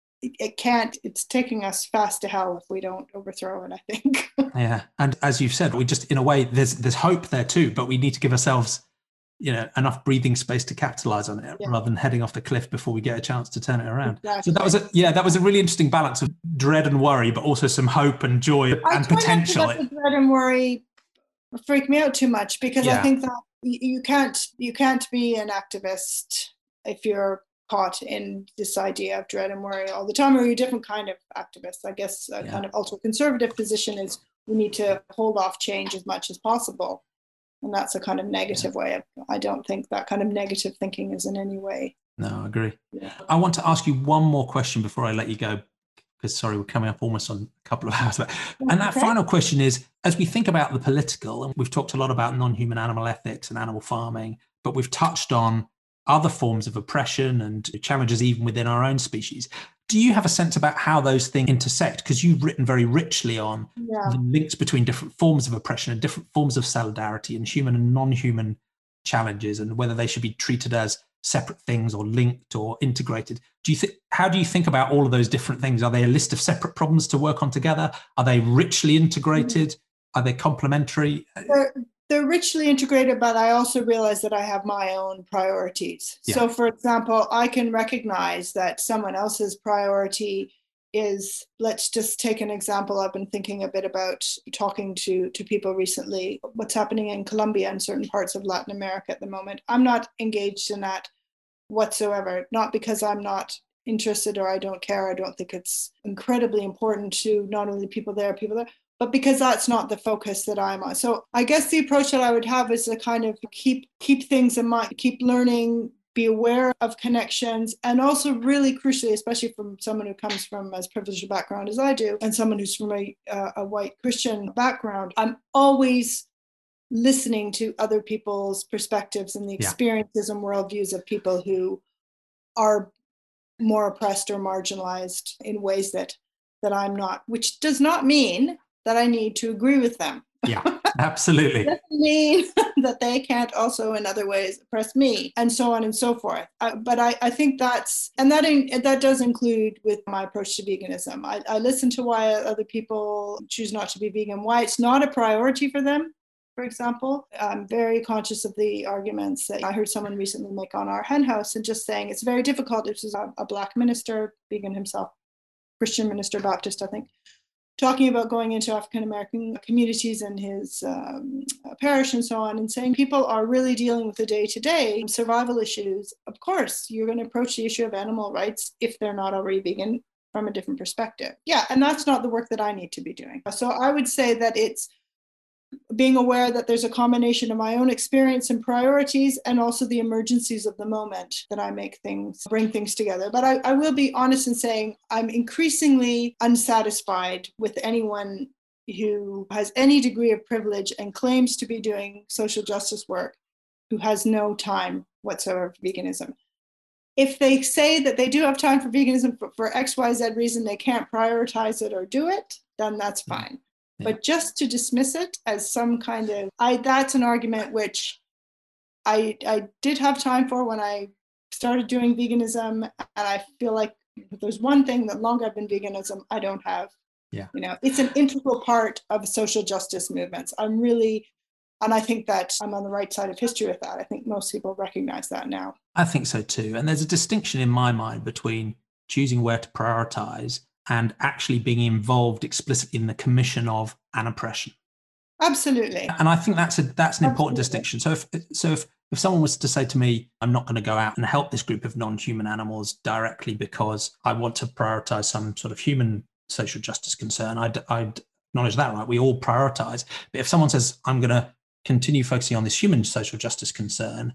it's taking us fast to hell if we don't overthrow it, I think. Yeah. And as you've said, we just, in a way, there's hope there too, but we need to give ourselves, enough breathing space to capitalize on it rather than heading off the cliff before we get a chance to turn it around. Exactly. So that was a really interesting balance of dread and worry, but also some hope and joy and potential. The dread and worry freak me out too much, because I think that you can't be an activist if you're caught in this idea of dread and worry all the time, or you're a different kind of activist. I guess a kind of ultra-conservative position is we need to hold off change as much as possible. And that's a kind of negative way of, I don't think that kind of negative thinking is in any way. No, I agree. Yeah. I want to ask you one more question before I let you go, because sorry, we're coming up almost on a couple of hours. And that final question is, as we think about the political, and we've talked a lot about non-human animal ethics and animal farming, but we've touched on other forms of oppression and challenges even within our own species. Do you have a sense about how those things intersect? Because you've written very richly on the links between different forms of oppression and different forms of solidarity and human and non-human challenges, and whether they should be treated as separate things or linked or integrated. How do you think about all of those different things? Are they a list of separate problems to work on together? Are they richly integrated? Are they complementary? They're richly integrated, but I also realize that I have my own priorities. Yeah. So, for example, I can recognize that someone else's priority is, let's just take an example. I've been thinking a bit about talking to people recently, what's happening in Colombia and certain parts of Latin America at the moment. I'm not engaged in that whatsoever, not because I'm not interested or I don't care. I don't think it's incredibly important to not only people there, but because that's not the focus that I'm on. So I guess the approach that I would have is to kind of keep things in mind, keep learning, be aware of connections, and also really crucially, especially from someone who comes from as privileged a background as I do, and someone who's from a white Christian background, I'm always listening to other people's perspectives and the experiences and worldviews of people who are more oppressed or marginalized in ways that I'm not, which does not mean that I need to agree with them. Yeah, absolutely. It doesn't mean that they can't also in other ways oppress me, and so on and so forth. But I think that does include with my approach to veganism. I listen to why other people choose not to be vegan, why it's not a priority for them. For example, I'm very conscious of the arguments that I heard someone recently make on our hen house, and just saying it's very difficult. This is a Black minister, vegan himself, Christian minister, Baptist, I think, talking about going into African-American communities in his parish and so on, and saying people are really dealing with the day-to-day survival issues. Of course, you're going to approach the issue of animal rights, if they're not already vegan, from a different perspective. Yeah, and that's not the work that I need to be doing. So I would say that it's being aware that there's a combination of my own experience and priorities, and also the emergencies of the moment that I bring things together. But I will be honest in saying I'm increasingly unsatisfied with anyone who has any degree of privilege and claims to be doing social justice work who has no time whatsoever for veganism. If they say that they do have time for veganism for X, Y, Z reason, they can't prioritize it or do it, then that's fine. Yeah. But just to dismiss it as some kind of, that's an argument which I did have time for when I started doing veganism. And I feel like if there's one thing that longer I've been veganism, I don't have. Yeah. It's an integral part of social justice movements. And I think that I'm on the right side of history with that. I think most people recognize that now. I think so too. And there's a distinction in my mind between choosing where to prioritize and actually being involved explicitly in the commission of an oppression. Absolutely. And I think that's an important distinction. So if someone was to say to me, I'm not going to go out and help this group of non-human animals directly because I want to prioritize some sort of human social justice concern, I'd acknowledge that, right? We all prioritize. But if someone says, I'm going to continue focusing on this human social justice concern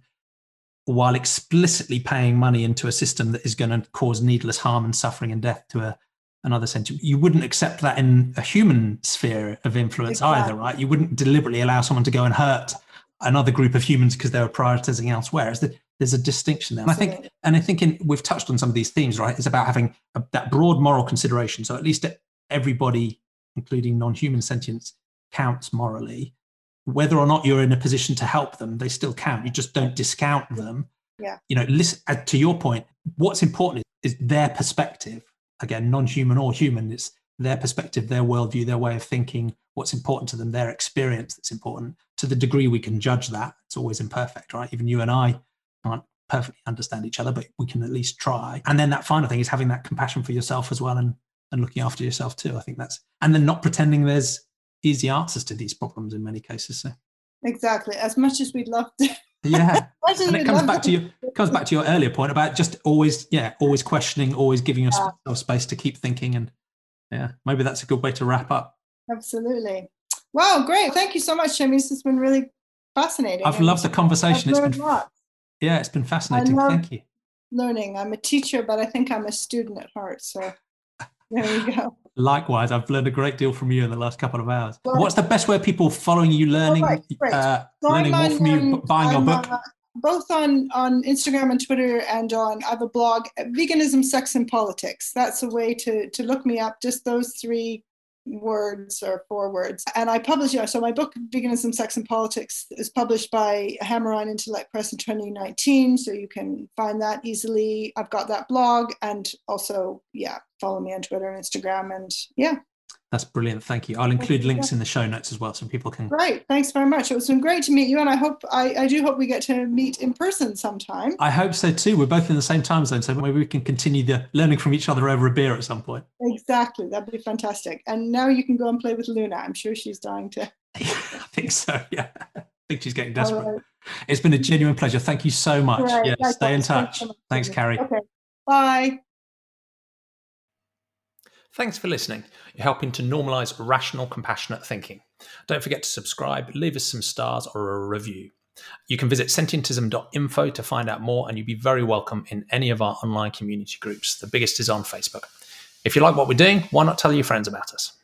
while explicitly paying money into a system that is going to cause needless harm and suffering and death to another sentient. You wouldn't accept that in a human sphere of influence either, right? You wouldn't deliberately allow someone to go and hurt another group of humans because they were prioritizing elsewhere. There's a distinction there. And I think we've touched on some of these themes, right? It's about having that broad moral consideration. So at least everybody, including non-human sentients, counts morally. Whether or not you're in a position to help them, they still count. You just don't discount them. Yeah. Listen, to your point, what's important is their perspective. Again, non-human or human, it's their perspective, their worldview, their way of thinking, what's important to them, their experience that's important. To the degree we can judge that, it's always imperfect, right? Even you and I can't perfectly understand each other, but we can at least try. And then that final thing is having that compassion for yourself as well, and looking after yourself too. I think and then not pretending there's easy answers to these problems in many cases. So. Exactly. As much as we'd love to. Yeah. And it comes back to your earlier point about just always questioning, always giving yourself space to keep thinking. And maybe that's a good way to wrap up. Absolutely. Wow, great. Thank you so much, Seamus. This has been really fascinating. I've loved the conversation. It's been lots. Yeah, it's been fascinating. Thank you. Learning. I'm a teacher, but I think I'm a student at heart. So there you go. Likewise, I've learned a great deal from you in the last couple of hours. Well, what's the best way of people following you, learning more from you, buying your book? Both on Instagram and Twitter, and I have a blog, Veganism, Sex and Politics. That's a way to look me up, just those 3 words or 4 words. And I publish, so my book, Veganism, Sex and Politics, is published by Hammer On Intellect Press in 2019. So you can find that easily. I've got that blog, and also, follow me on Twitter and Instagram. And That's brilliant. Thank you. I'll include links in the show notes as well, so people can. Great. Thanks very much. It's been great to meet you. And I do hope we get to meet in person sometime. I hope so too. We're both in the same time zone, so maybe we can continue the learning from each other over a beer at some point. Exactly. That'd be fantastic. And now you can go and play with Luna. I'm sure she's dying to. I think so. Yeah. I think she's getting desperate. Right. It's been a genuine pleasure. Thank you so much. Right. Stay in touch. Thanks, Carrie. Okay. Bye. Thanks for listening. You're helping to normalise rational, compassionate thinking. Don't forget to subscribe, leave us some stars or a review. You can visit sentientism.info to find out more, and you'll be very welcome in any of our online community groups. The biggest is on Facebook. If you like what we're doing, why not tell your friends about us?